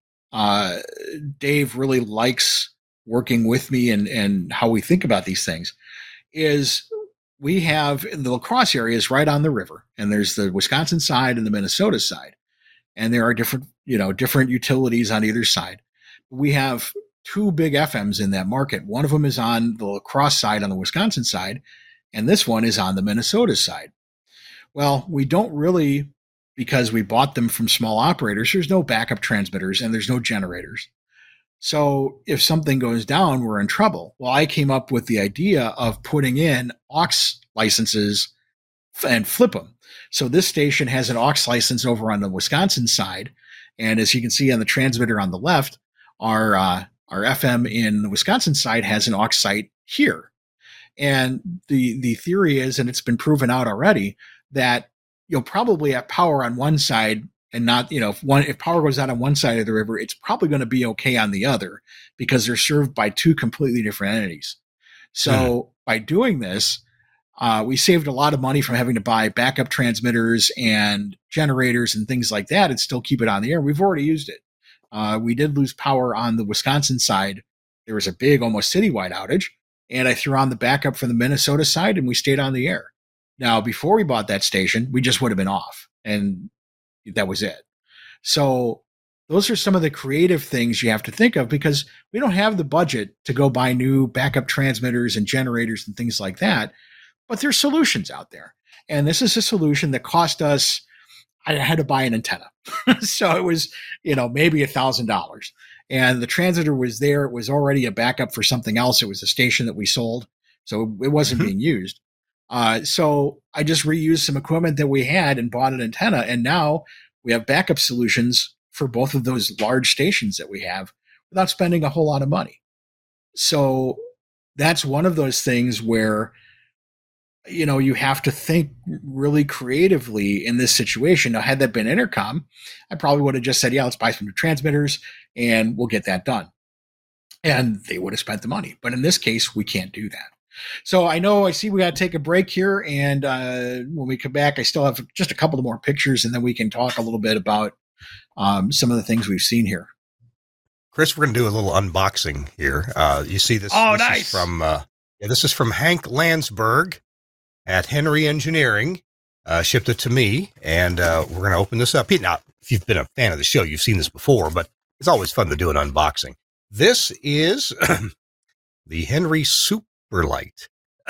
Dave really likes working with me and how we think about these things, is we have the La Crosse area is right on the river, and there's the Wisconsin side and the Minnesota side, and there are different utilities on either side. We have two big FMs in that market. One of them is on the La Crosse side on the Wisconsin side, and this one is on the Minnesota side. Well, we don't really, because we bought them from small operators, there's no backup transmitters and there's no generators. So if something goes down, we're in trouble. Well, I came up with the idea of putting in aux licenses and flip them. So this station has an aux license over on the Wisconsin side. And as you can see on the transmitter on the left, our FM in the Wisconsin side has an aux site here. And the theory is, and it's been proven out already, that you'll probably have power on one side and not, if power goes out on one side of the river, it's probably going to be okay on the other because they're served by two completely different entities. So by doing this, we saved a lot of money from having to buy backup transmitters and generators and things like that and still keep it on the air. We've already used it. We did lose power on the Wisconsin side. There was a big, almost citywide outage, and I threw on the backup for the Minnesota side and we stayed on the air. Now, before we bought that station, we just would have been off, and that was it. So those are some of the creative things you have to think of because we don't have the budget to go buy new backup transmitters and generators and things like that, but there's solutions out there. And this is a solution that cost us, I had to buy an antenna. So it was, maybe $1,000. And the transmitter was there. It was already a backup for something else. It was a station that we sold. So it wasn't being used. So I just reused some equipment that we had and bought an antenna. And now we have backup solutions for both of those large stations that we have without spending a whole lot of money. So that's one of those things where, you have to think really creatively in this situation. Now, had that been Intercom, I probably would have just said, yeah, let's buy some new transmitters and we'll get that done. And they would have spent the money. But in this case, we can't do that. So I see we got to take a break here. And when we come back, I still have just a couple of more pictures and then we can talk a little bit about some of the things we've seen here. Chris, we're going to do a little unboxing here. You see this? Oh, this nice. This is from Hank Landsberg at Henry Engineering. Shipped it to me, and we're going to open this up. Now, if you've been a fan of the show, you've seen this before, but it's always fun to do an unboxing. This is the Henry Superlight.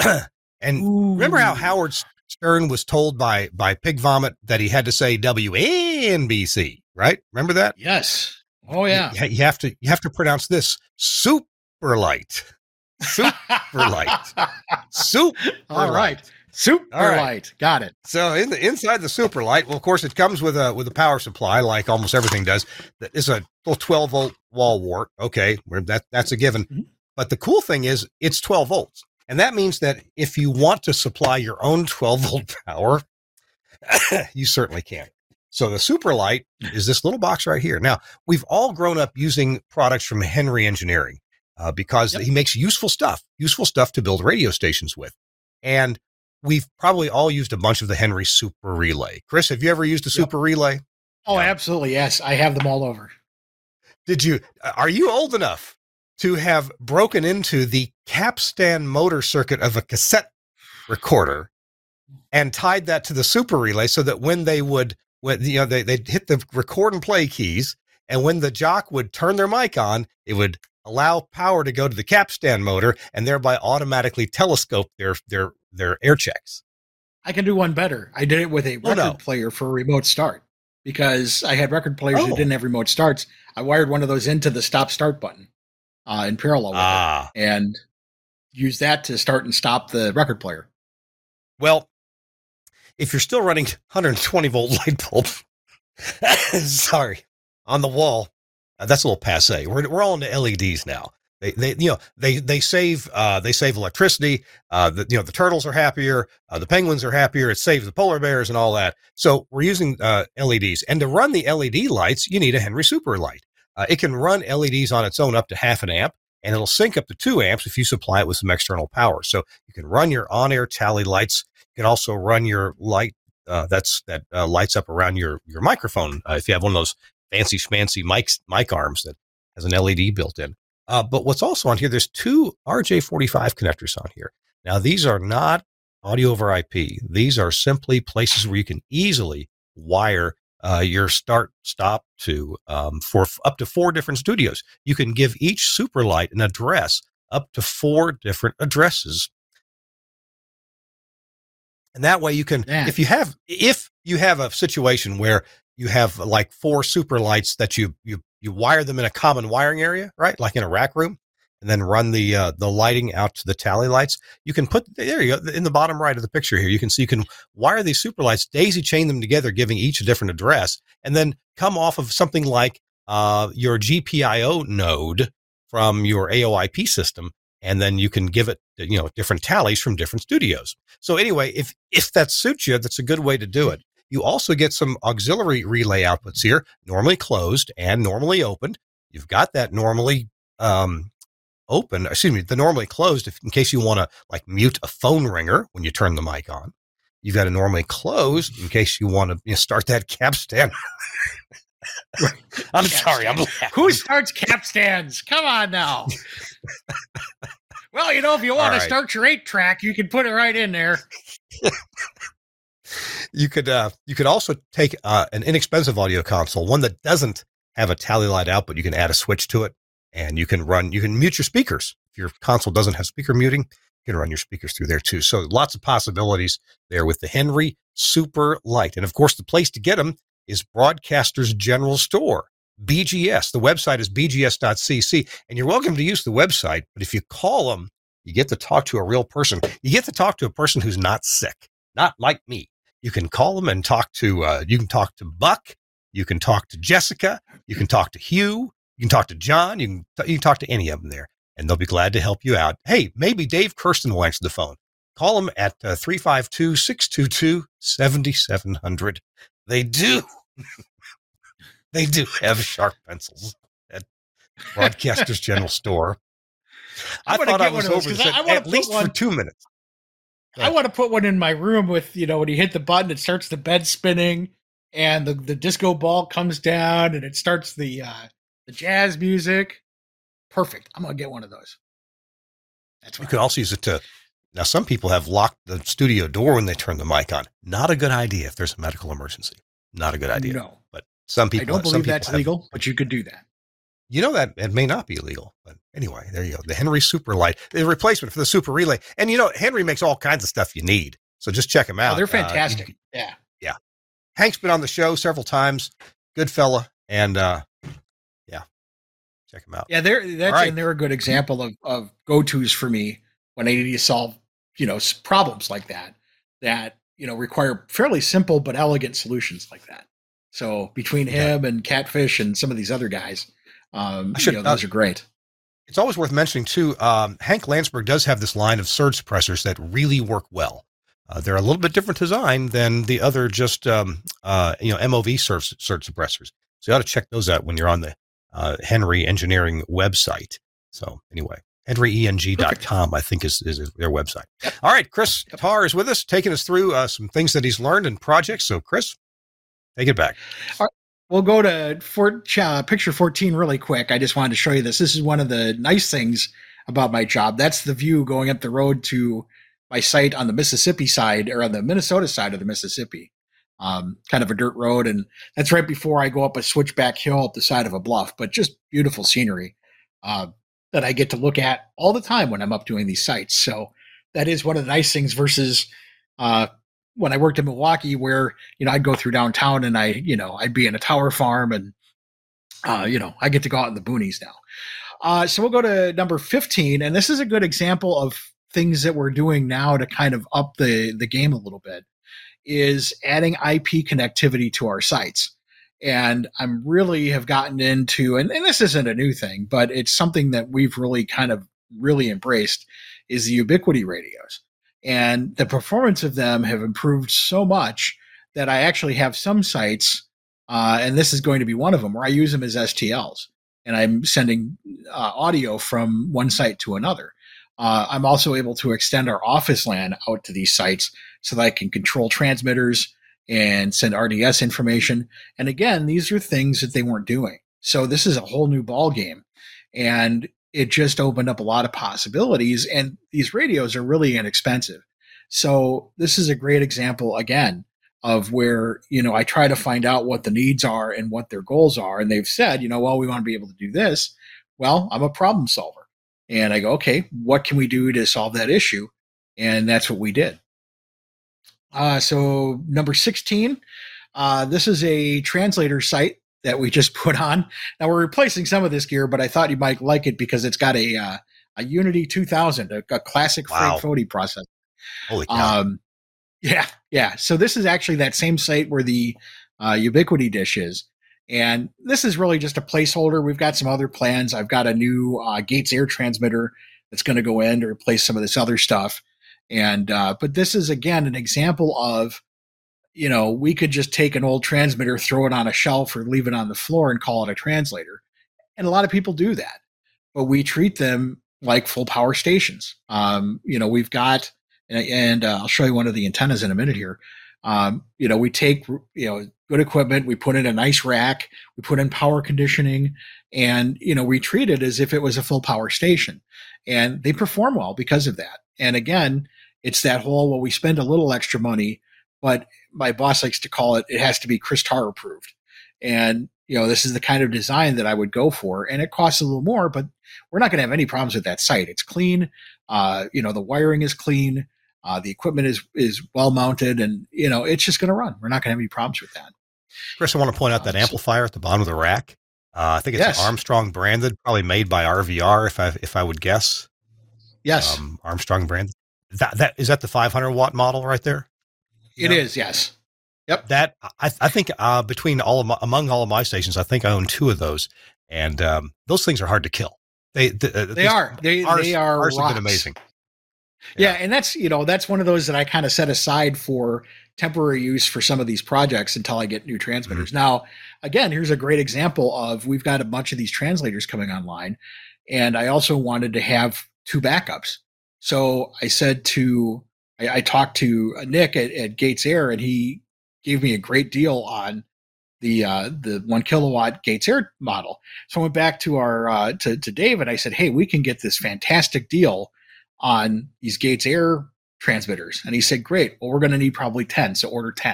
And remember how Howard Stern was told by Pig Vomit that he had to say WNBC, right? Remember that? Yes. Oh yeah. You have to pronounce this Superlight. Superlight. Superlight. All right. Superlight. Got it. So inside the Superlight, well, of course, it comes with a power supply, like almost everything does. That is a little 12-volt wall wart. Okay, that's a given. Mm-hmm. But the cool thing is it's 12 volts. And that means that if you want to supply your own 12-volt power, you certainly can. So the Superlight is this little box right here. Now, we've all grown up using products from Henry Engineering because he makes useful stuff to build radio stations with. And we've probably all used a bunch of the Henry Super Relay. Chris, have you ever used a Super Relay? Oh, absolutely. Yes. I have them all over. Are you old enough to have broken into the capstan motor circuit of a cassette recorder and tied that to the Super Relay so that when they'd hit the record and play keys, and when the jock would turn their mic on, it would allow power to go to the capstan motor and thereby automatically telescope their air checks? I can do one better. I did it with a record player for a remote start because I had record players that didn't have remote starts. I wired one of those into the stop-start button in parallel with it and used that to start and stop the record player. Well, if you're still running 120-volt light bulb, sorry, on the wall, that's a little passé. We're all into LEDs now. They save electricity. The turtles are happier. The penguins are happier. It saves the polar bears and all that. So we're using LEDs. And to run the LED lights, you need a Henry Superlight. It can run LEDs on its own up to 0.5 amp, and it'll sync up to 2 amps if you supply it with some external power. So you can run your on-air tally lights. You can also run your light that lights up around your microphone if you have one of those fancy schmancy mic arms that has an LED built in. But what's also on here, there's 2 RJ45 connectors on here. Now, these are not audio over IP. These are simply places where you can easily wire your start stop to for up to 4 different studios. You can give each Superlight an address up to 4 different addresses. And that way you can, if you have a situation where you have like 4 super lights that you wire them in a common wiring area, right? Like in a rack room, and then run the lighting out to the tally lights. You can put, there you go, in the bottom right of the picture here, you can see you can wire these super lights, daisy chain them together, giving each a different address, and then come off of something like your GPIO node from your AOIP system, and then you can give it, different tallies from different studios. So anyway, if that suits you, that's a good way to do it. You also get some auxiliary relay outputs here, normally closed and normally opened. You've got that normally the normally closed in case you want to like mute a phone ringer when you turn the mic on. You've got a normally closed in case you want to start that capstan. I'm sorry. Who starts capstans? Come on now. Well, if you want to start your 8-track, you can put it right in there. You could also take an inexpensive audio console, one that doesn't have a tally light output. You can add a switch to it, and you can mute your speakers. If your console doesn't have speaker muting, you can run your speakers through there too. So lots of possibilities there with the Henry Super Light. And of course, the place to get them is Broadcasters General Store, BGS. The website is bgs.cc, and you're welcome to use the website. But if you call them, you get to talk to a real person. You get to talk to a person who's not sick, not like me. You can call them and talk to, you can talk to Buck. You can talk to Jessica. You can talk to Hugh. You can talk to John. You can talk to any of them there, and they'll be glad to help you out. Hey, maybe Dave Kirsten will answer the phone. Call them at 352-622-7700. They do. They do have sharp pencils at Broadcasters General Store. I thought I was over this at least for 2 minutes. I want to put one in my room with, when you hit the button, it starts the bed spinning and the disco ball comes down and it starts the jazz music. Perfect. I'm going to get one of those. That's what you can also use it to. Now, some people have locked the studio door when they turn the mic on. Not a good idea if there's a medical emergency. Not a good idea. No. But some people. I don't believe that's legal, but you could do that. That it may not be illegal. But anyway, there you go. The Henry Superlight, the replacement for the Super Relay. And Henry makes all kinds of stuff you need. So just check them out. Oh, they're fantastic. Yeah. Hank's been on the show several times. Good fella. And check them out. Yeah, they're a good example of go-tos for me when I need to solve, problems like that, require fairly simple but elegant solutions like that. So between him and Catfish and some of these other guys, those are great. It's always worth mentioning too, Hank Landsberg does have this line of surge suppressors that really work well. They're a little bit different design than the other just, MOV surge suppressors. So you ought to check those out when you're on the Henry Engineering website. So anyway, henryeng.com, I think is their website. Yep. All right. Chris Tarr is with us, taking us through some things that he's learned in projects. So Chris, take it back. All right. We'll go to picture 14 really quick. I just wanted to show you this. This is one of the nice things about my job. That's the view going up the road to my site on the Mississippi side, or on the Minnesota side of the Mississippi. Kind of a dirt road. And that's right before I go up a switchback hill at the side of a bluff, but just beautiful scenery that I get to look at all the time when I'm up doing these sites. So that is one of the nice things versus when I worked in Milwaukee, where, I'd go through downtown and I'd be in a tower farm and, I get to go out in the boonies now. So we'll go to number 15. And this is a good example of things that we're doing now to kind of up the game a little bit, is adding IP connectivity to our sites. And I'm really have gotten into, and this isn't a new thing, but it's something that we've really kind of really embraced, is the Ubiquiti radios. And the performance of them have improved so much that I actually have some sites, and this is going to be one of them, where I use them as STLs. And I'm sending audio from one site to another. I'm also able to extend our office LAN out to these sites so that I can control transmitters and send RDS information. And again, these are things that they weren't doing. So this is a whole new ball game. And it just opened up a lot of possibilities. And these radios are really inexpensive. So this is a great example, again, of where, I try to find out what the needs are and what their goals are. And they've said, well, we want to be able to do this. Well, I'm a problem solver. And I go, okay, what can we do to solve that issue? And that's what we did. So number 16, this is a translator site that we just put on. Now we're replacing some of this gear, but I thought you might like it because it's got a Unity 2000, a classic Frank Foti processor. Holy cow. Yeah. So this is actually that same site where the Ubiquiti dish is. And this is really just a placeholder. We've got some other plans. I've got a new Gates Air transmitter that's going to go in to replace some of this other stuff. And but this is, again, an example of, we could just take an old transmitter, throw it on a shelf or leave it on the floor and call it a translator. And a lot of people do that. But we treat them like full power stations. We've got, and I'll show you one of the antennas in a minute here. We take, good equipment, we put in a nice rack, we put in power conditioning, and, we treat it as if it was a full power station. And they perform well because of that. And again, it's that whole, well, we spend a little extra money, but my boss likes to call it, it has to be Chris Tarr approved. And, this is the kind of design that I would go for. And it costs a little more, but we're not going to have any problems with that site. It's clean. The wiring is clean. The equipment is well mounted, and, it's just going to run. We're not going to have any problems with that. Chris, I want to point out that amplifier at the bottom of the rack. I think it's Armstrong branded, probably made by RVR, if I would guess. Yes. Armstrong branded. That is that the 500 watt model right there? It is. Yes. Yep. That I think among all of my stations, I think I own 2 of those, and those things are hard to kill. They are. Ours have been amazing. Yeah, and that's one of those that I kind of set aside for temporary use for some of these projects until I get new transmitters. Mm-hmm. Now, again, here's a great example of, we've got a bunch of these translators coming online, and I also wanted to have 2 backups. So I said I talked to Nick at Gates Air, and he gave me a great deal on the 1 kilowatt Gates Air model. So I went back to our to Dave, and I said, hey, we can get this fantastic deal on these Gates Air transmitters. And he said, great. Well, we're going to need probably 10. So order 10,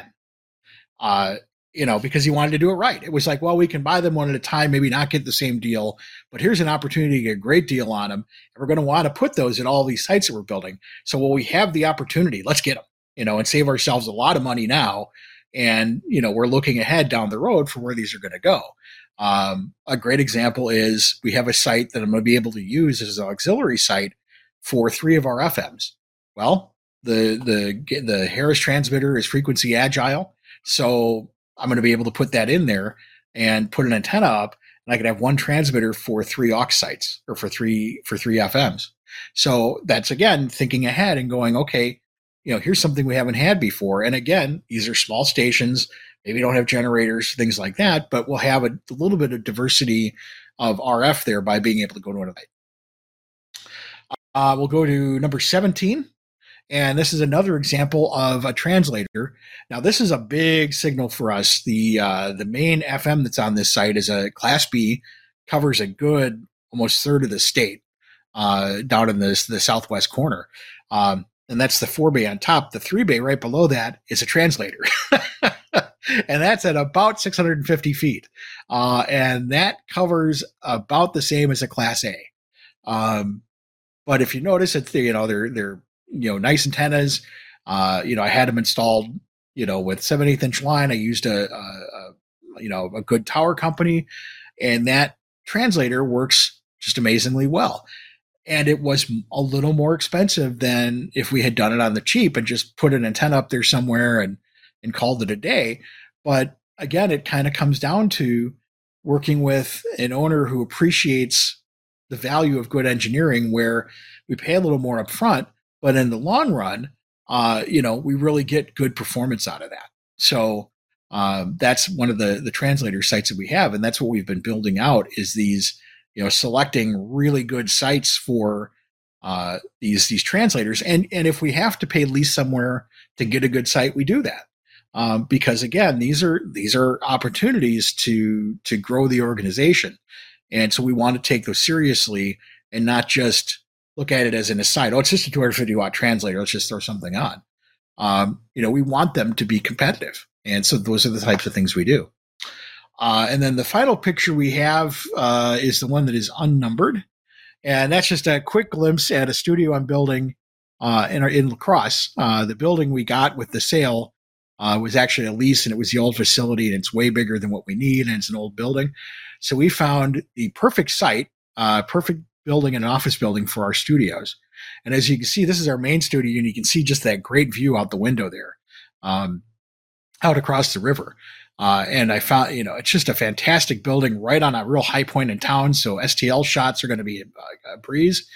because he wanted to do it right. It was like, well, we can buy them one at a time, maybe not get the same deal, but here's an opportunity to get a great deal on them. And we're going to want to put those at all these sites that we're building. So while we have the opportunity, let's get them, and save ourselves a lot of money now. And, we're looking ahead down the road for where these are going to go. A great example is we have a site that I'm going to be able to use as an auxiliary site for 3 of our FMs. Well, the Harris transmitter is frequency agile, so I'm going to be able to put that in there and put an antenna up, and I could have 1 transmitter for 3 aux sites, or for three FMs. So that's, again, thinking ahead and going, okay, here's something we haven't had before. And again, these are small stations, maybe don't have generators, things like that, but we'll have a little bit of diversity of RF there by being able to go to a site. We'll go to number 17, and this is another example of a translator. Now, this is a big signal for us. The main FM that's on this site is a Class B, covers a good almost third of the state down in the southwest corner, and that's the 4-bay on top. The 3-bay right below that is a translator, and that's at about 650 feet, and that covers about the same as a Class A. But if you notice, it's they're nice antennas. I had them installed with 7/8 inch line. I used a good tower company, and that translator works just amazingly well. And it was a little more expensive than if we had done it on the cheap and just put an antenna up there somewhere and called it a day. But again, it kind of comes down to working with an owner who appreciates the value of good engineering, where we pay a little more up front, but in the long run, we really get good performance out of that. So that's one of the translator sites that we have. And that's what we've been building out, is these, selecting really good sites for these translators. And if we have to pay lease somewhere to get a good site, we do that. Because again, these are opportunities to grow the organization. And so we want to take those seriously and not just look at it as an aside. Oh, it's just a 250 watt translator. Let's just throw something on. We want them to be competitive. And so those are the types of things we do. And then the final picture we have is the one that is unnumbered. And that's just a quick glimpse at a studio I'm building in La Crosse. The building we got with the sale was actually a lease, and it was the old facility, and it's way bigger than what we need, and it's an old building. So we found the perfect site, perfect building, and an office building for our studios. And as you can see, this is our main studio, and you can see just that great view out the window there, out across the river. And I found, it's just a fantastic building right on a real high point in town. So STL shots are going to be a breeze.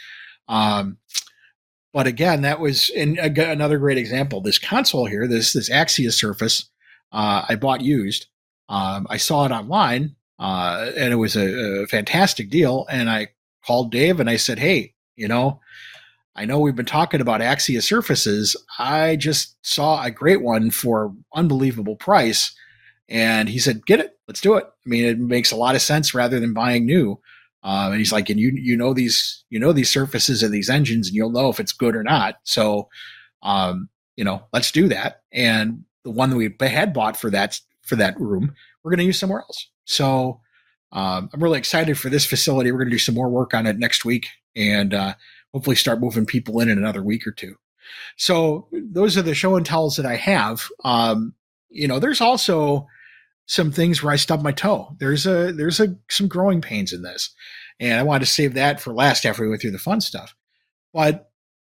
But again, that was another great example. This console here, this Axia Surface, I bought used. I saw it online, and it was a fantastic deal. And I called Dave and I said, hey, I know we've been talking about Axia Surfaces. I just saw a great one for unbelievable price. And he said, get it. Let's do it. I mean, it makes a lot of sense rather than buying new. And he's like, and you know these surfaces and these engines, and you'll know if it's good or not. So, let's do that. And the one that we had bought for that room, we're going to use somewhere else. So, I'm really excited for this facility. We're going to do some more work on it next week, and hopefully start moving people in another week or two. So those are the show and tells that I have. There's also some things where I stubbed my toe. There's some growing pains in this, and I wanted to save that for last after we went through the fun stuff. But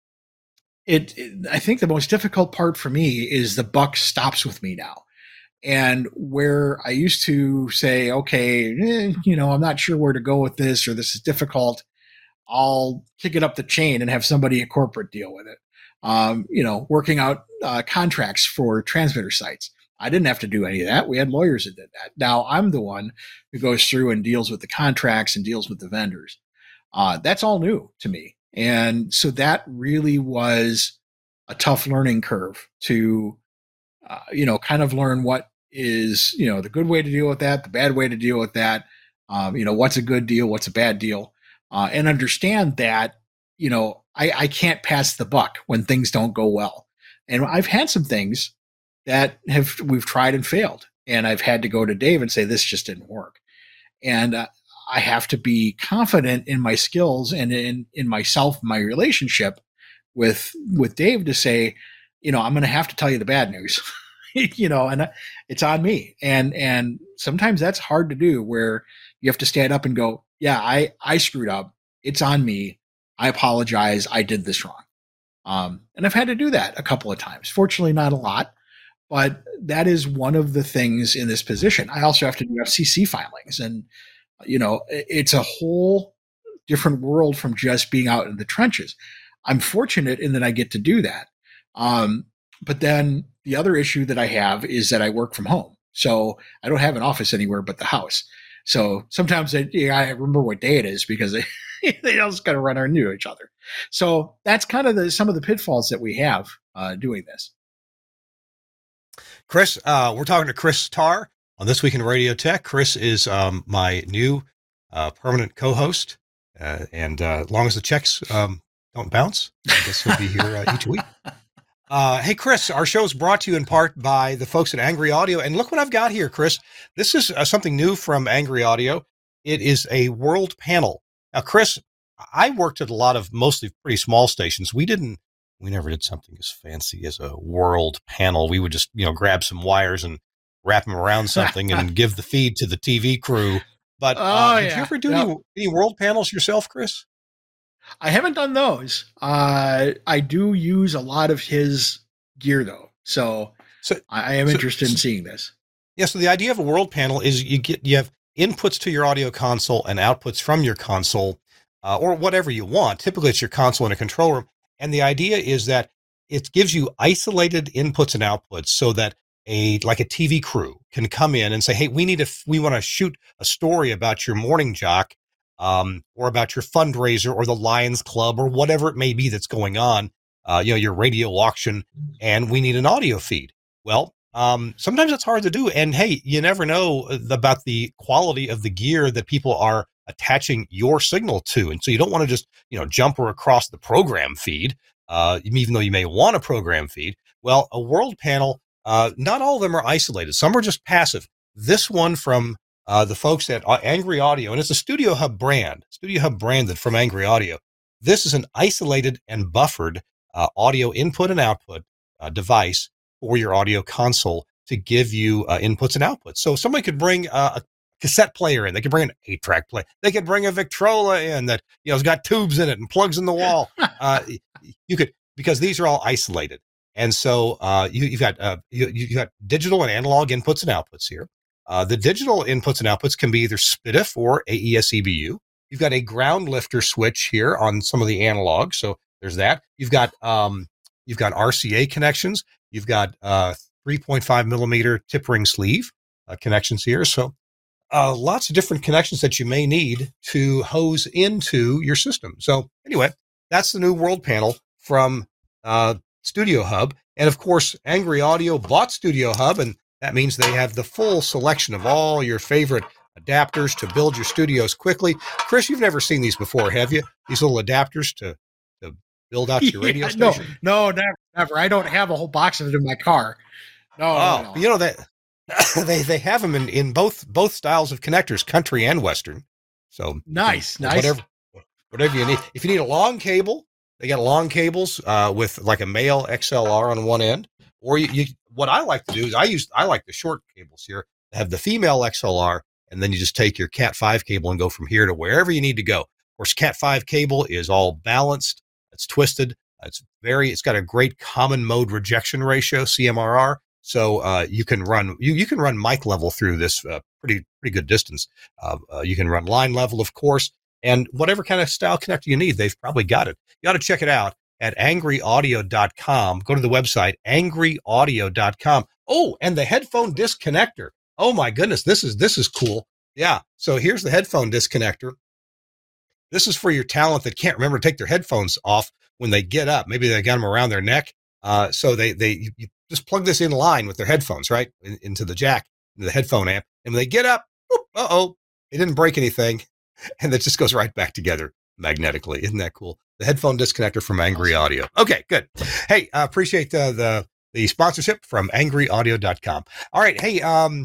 I think the most difficult part for me is the buck stops with me now. And where I used to say, okay, I'm not sure where to go with this, or this is difficult, I'll kick it up the chain and have somebody at corporate deal with it. Working out contracts for transmitter sites. I didn't have to do any of that. We had lawyers that did that. Now I'm the one who goes through and deals with the contracts and deals with the vendors. That's all new to me. And so that really was a tough learning curve to, kind of learn what is, the good way to deal with that, the bad way to deal with that. What's a good deal, what's a bad deal, and understand that, I can't pass the buck when things don't go well. And I've had some things that we've tried and failed. And I've had to go to Dave and say, this just didn't work. And I have to be confident in my skills and in myself, my relationship with Dave to say, I'm going to have to tell you the bad news, and it's on me. And sometimes that's hard to do, where you have to stand up and go, yeah, I screwed up. It's on me. I apologize. I did this wrong. And I've had to do that a couple of times. Fortunately, not a lot. But that is one of the things in this position. I also have to do FCC filings, and it's a whole different world from just being out in the trenches. I'm fortunate in that I get to do that. But then the other issue that I have is that I work from home, so I don't have an office anywhere but the house. So sometimes I remember what day it is because they all just kind of run into each other. So that's kind of some of the pitfalls that we have doing this. Chris, we're talking to Chris Tarr on This Week in Radio Tech. Chris is my new permanent co-host, and as long as the checks don't bounce, I guess he'll be here each week. Hey, Chris, our show is brought to you in part by the folks at Angry Audio. And look what I've got here, Chris. This is something new from Angry Audio. It is a world panel. Now, Chris, I worked at a lot of mostly pretty small stations. We never did something as fancy as a world panel. We would just, grab some wires and wrap them around something and give the feed to the TV crew. But did you ever do any world panels yourself, Chris? I haven't done those. I do use a lot of his gear though. So I am interested in seeing this. Yeah. So the idea of a world panel is you have inputs to your audio console and outputs from your console, or whatever you want. Typically it's your console in a control room. And the idea is that it gives you isolated inputs and outputs so that like a TV crew can come in and say, hey, we want to shoot a story about your morning jock, or about your fundraiser or the Lions Club or whatever it may be that's going on, your radio auction, and we need an audio feed. Well, sometimes it's hard to do. And hey, you never know about the quality of the gear that people are attaching your signal to. And so you don't want to just, jumper across the program feed, even though you may want a program feed. Well, a world panel, not all of them are isolated. Some are just passive. This one from the folks at Angry Audio, and it's a Studio Hub branded from Angry Audio. This is an isolated and buffered audio input and output device for your audio console to give you inputs and outputs. So somebody could bring a cassette player in. They could bring an 8-track player. They could bring a Victrola in that has got tubes in it and plugs in the wall. You could, because these are all isolated. And so you've got digital and analog inputs and outputs here. The digital inputs and outputs can be either SPDIF or AES-EBU. You've got a ground lifter switch here on some of the analog, so there's that. You've got RCA connections. You've got 3.5 millimeter tip ring sleeve connections here. So lots of different connections that you may need to hose into your system. So anyway, that's the new world panel from Studio Hub. And of course, Angry Audio bought Studio Hub, and that means they have the full selection of all your favorite adapters to build your studios quickly. Chris, you've never seen these before, have you? These little adapters to build out your radio station? No, never. I don't have a whole box of it in my car. No. That they have them in both styles of connectors, country and western. So nice. Whatever you need. If you need a long cable, they got long cables with like a male XLR on one end. Or what I like to do is I like the short cables here. They have the female XLR, and then you just take your Cat 5 cable and go from here to wherever you need to go. Of course, Cat 5 cable is all balanced. It's twisted. It's got a great common mode rejection ratio, CMRR. So you can run mic level through this pretty good distance. You can run line level, of course, and whatever kind of style connector you need, they've probably got it. You ought to check it out at angryaudio.com. Go to the website, angryaudio.com. Oh, and the headphone disconnector. Oh my goodness, this is cool. Yeah. So here's the headphone disconnector. This is for your talent that can't remember to take their headphones off when they get up. Maybe they got them around their neck. So you just plug this in line with their headphones, right? Into the jack, into the headphone amp. And when they get up, they didn't break anything. And that just goes right back together magnetically. Isn't that cool? The headphone disconnector from Angry Audio. Okay, good. Hey, appreciate the sponsorship from angryaudio.com. All right. Hey,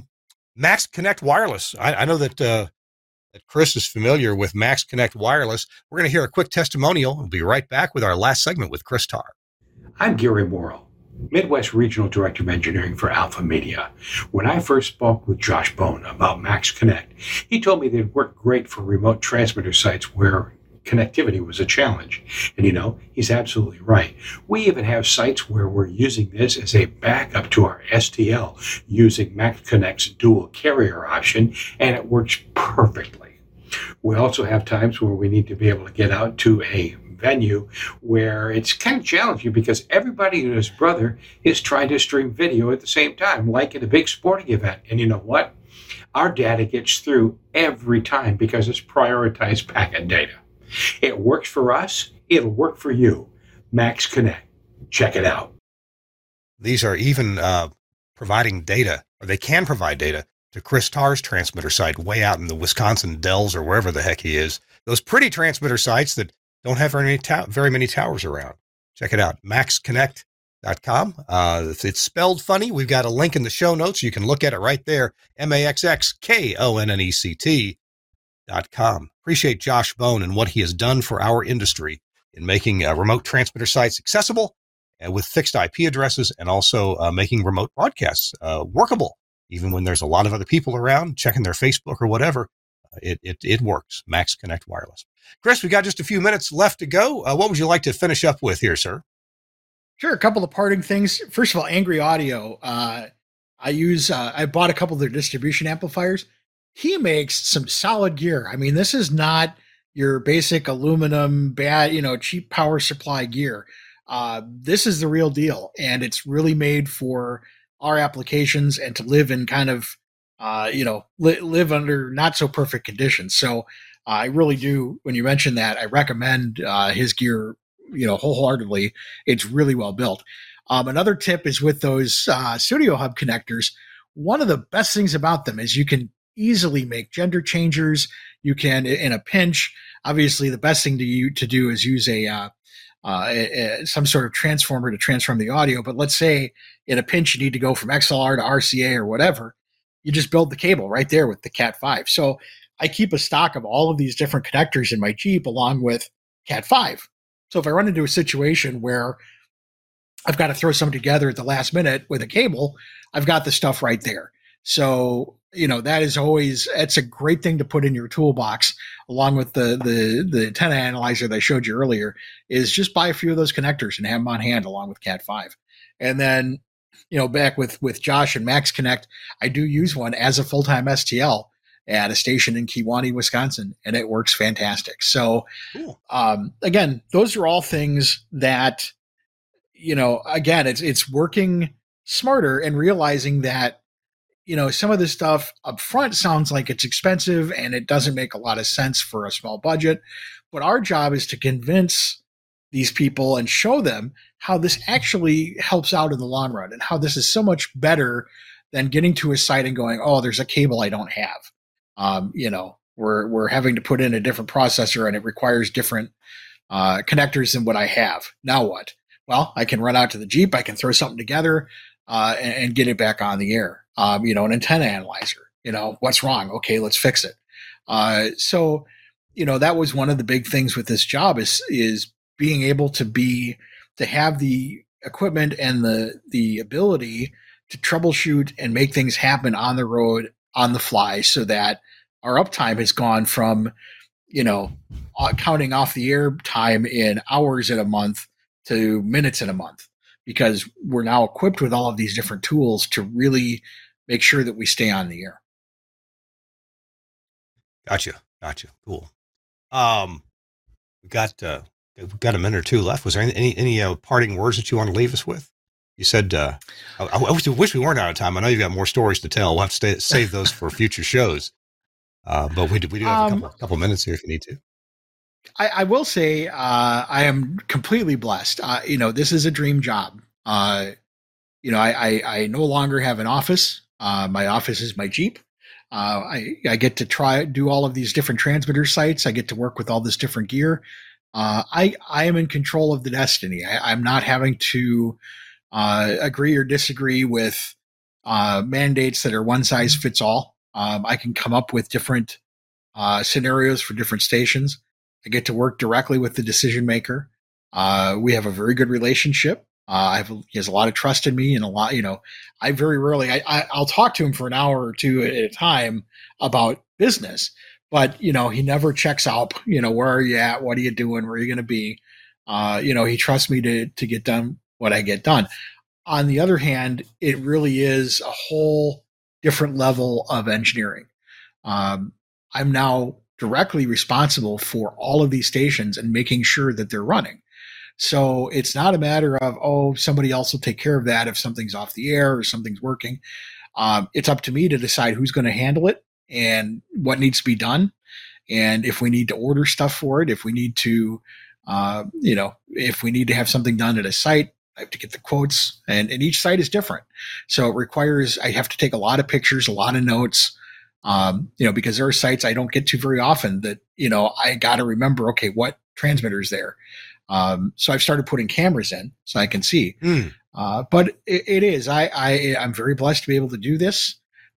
Max Connect Wireless. I know that Chris is familiar with Max Connect Wireless. We're going to hear a quick testimonial. We'll be right back with our last segment with Chris Tarr. I'm Gary Morrill, Midwest Regional Director of Engineering for Alpha Media. When I first spoke with Josh Bone about Max Connect, he told me they'd work great for remote transmitter sites where connectivity was a challenge. And he's absolutely right. We even have sites where we're using this as a backup to our STL using Max Connect's dual carrier option, and it works perfectly. We also have times where we need to be able to get out to a venue where it's kind of challenging because everybody and his brother is trying to stream video at the same time, like at a big sporting event. And you know what? Our data gets through every time because it's prioritized packet data. It works for us. It'll work for you. Max Connect. Check it out. These are even providing data, or they can provide data, to Chris Tarr's transmitter site way out in the Wisconsin Dells or wherever the heck he is. Those pretty transmitter sites that don't have very many towers around. Check it out, maxconnect.com. It's spelled funny. We've got a link in the show notes. You can look at it right there, maxxkonnect.com. Appreciate Josh Bone and what he has done for our industry in making remote transmitter sites accessible and with fixed IP addresses, and also making remote broadcasts workable. Even when there's a lot of other people around checking their Facebook or whatever, it works. Max Connect Wireless. Chris, we got just a few minutes left to go. What would you like to finish up with here, sir? Sure. A couple of parting things. First of all, Angry Audio. I bought a couple of their distribution amplifiers. He makes some solid gear. I mean, this is not your basic aluminum, bad, cheap power supply gear. This is the real deal, and it's really made for our applications and to live in kind of, live under not so perfect conditions. So I really do. When you mention that, I recommend his gear, wholeheartedly. It's really well built. Another tip is with those Studio Hub connectors. One of the best things about them is you can easily make gender changers. You can, in a pinch, obviously the best thing to do is use some sort of transformer to transform the audio. But let's say in a pinch, you need to go from XLR to RCA or whatever. You just build the cable right there with the Cat5. So I keep a stock of all of these different connectors in my Jeep along with Cat5. So if I run into a situation where I've got to throw something together at the last minute with a cable, I've got the stuff right there. So, it's a great thing to put in your toolbox along with the antenna analyzer that I showed you earlier, is just buy a few of those connectors and have them on hand along with Cat5. And then, back with Josh and Max Connect, I do use one as a full-time STL at a station in Kewaunee, Wisconsin, and it works fantastic. So, cool. Again, those are all things that, again, it's working smarter and realizing that, some of this stuff up front sounds like it's expensive and it doesn't make a lot of sense for a small budget. But our job is to convince these people and show them how this actually helps out in the long run and how this is so much better than getting to a site and going, oh, there's a cable I don't have. We're having to put in a different processor and it requires different connectors than what I have. Now what? Well, I can run out to the Jeep. I can throw something together and get it back on the air. An antenna analyzer, what's wrong? Okay, let's fix it. So that was one of the big things with this job is being able to have the equipment and the ability to troubleshoot and make things happen on the road on the fly, so that our uptime has gone from, counting off the air time in hours in a month to minutes in a month, because we're now equipped with all of these different tools to really make sure that we stay on the air. Gotcha. Cool. We've got a minute or two left. Was there any parting words that you want to leave us with? You said, I wish we weren't out of time. I know you've got more stories to tell. We'll have to save those for future shows. But we do have a couple minutes here if you need to. I will say, I am completely blessed. This is a dream job. I no longer have an office. My office is my Jeep. I get to do all of these different transmitter sites. I get to work with all this different gear. I am in control of the destiny. I'm not having to agree or disagree with mandates that are one size fits all. I can come up with different scenarios for different stations. I get to work directly with the decision maker. We have a very good relationship. He has a lot of trust in me, and I very rarely, I'll talk to him for an hour or two at a time about business, but, he never checks out, where are you at? What are you doing? Where are you going to be? He trusts me to get done what I get done. On the other hand, it really is a whole different level of engineering. I'm now directly responsible for all of these stations and making sure that they're running. So it's not a matter of, somebody else will take care of that if something's off the air or something's working. It's up to me to decide who's going to handle it and what needs to be done. And if we need to order stuff for it, if we need to, if we need to have something done at a site, I have to get the quotes, and each site is different. So it requires, I have to take a lot of pictures, a lot of notes, because there are sites I don't get to very often that, I got to remember, okay, what transmitter is there? So I've started putting cameras in so I can see. But it is, I'm very blessed to be able to do this.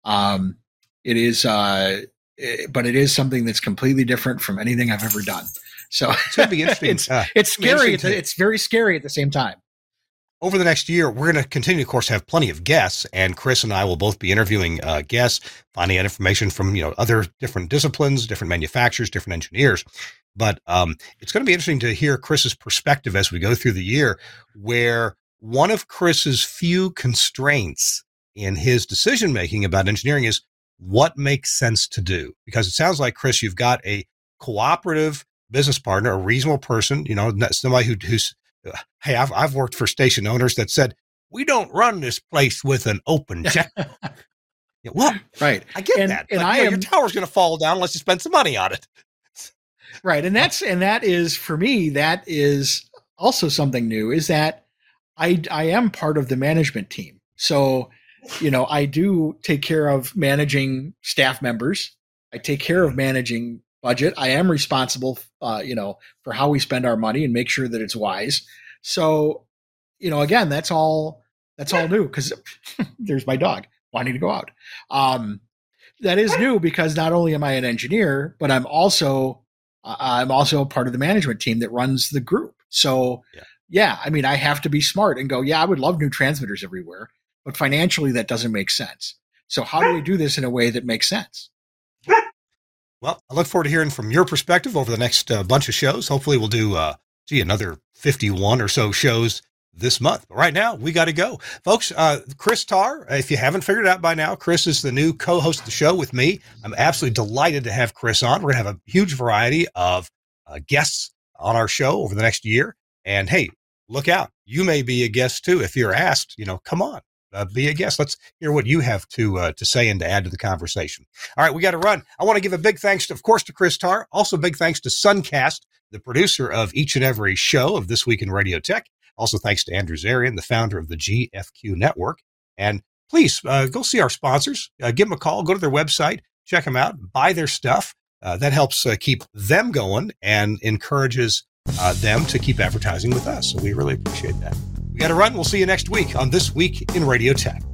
It is, but it is something that's completely different from anything I've ever done. So it's going to be interesting. It's scary. It's very scary at the same time. Over the next year, we're going to continue, of course, to have plenty of guests, and Chris and I will both be interviewing guests, finding out information from, other different disciplines, different manufacturers, different engineers. But it's going to be interesting to hear Chris's perspective as we go through the year, where one of Chris's few constraints in his decision-making about engineering is what makes sense to do. Because it sounds like, Chris, you've got a cooperative business partner, a reasonable person, somebody who's, hey, I've worked for station owners that said, we don't run this place with an open checkbook. Well, right. I get that. But, your tower's going to fall down unless you spend some money on it. Right. And that is, for me, that is also something new, is that I am part of the management team. So, I do take care of managing staff members. I take care of managing budget. I am responsible, for how we spend our money and make sure that it's wise. So, again, that's all new because there's my dog wanting to go out. That is new because not only am I an engineer, but I'm also part of the management team that runs the group. So I have to be smart and go, I would love new transmitters everywhere, but financially that doesn't make sense. So how do we do this in a way that makes sense? Well, I look forward to hearing from your perspective over the next bunch of shows. Hopefully we'll do, another 51 or so shows this month. But right now, we got to go. Folks, Chris Tarr, if you haven't figured it out by now, Chris is the new co-host of the show with me. I'm absolutely delighted to have Chris on. We're going to have a huge variety of guests on our show over the next year. And hey, look out. You may be a guest too. If you're asked, come on, be a guest. Let's hear what you have to say and to add to the conversation. All right, we got to run. I want to give a big thanks, of course, to Chris Tarr. Also, big thanks to Suncast, the producer of each and every show of This Week in Radio Tech. Also, thanks to Andrew Zarian, the founder of the GFQ Network. And please go see our sponsors. Give them a call. Go to their website. Check them out. Buy their stuff. That helps keep them going and encourages them to keep advertising with us. So we really appreciate that. We got to run. We'll see you next week on This Week in Radio Tech.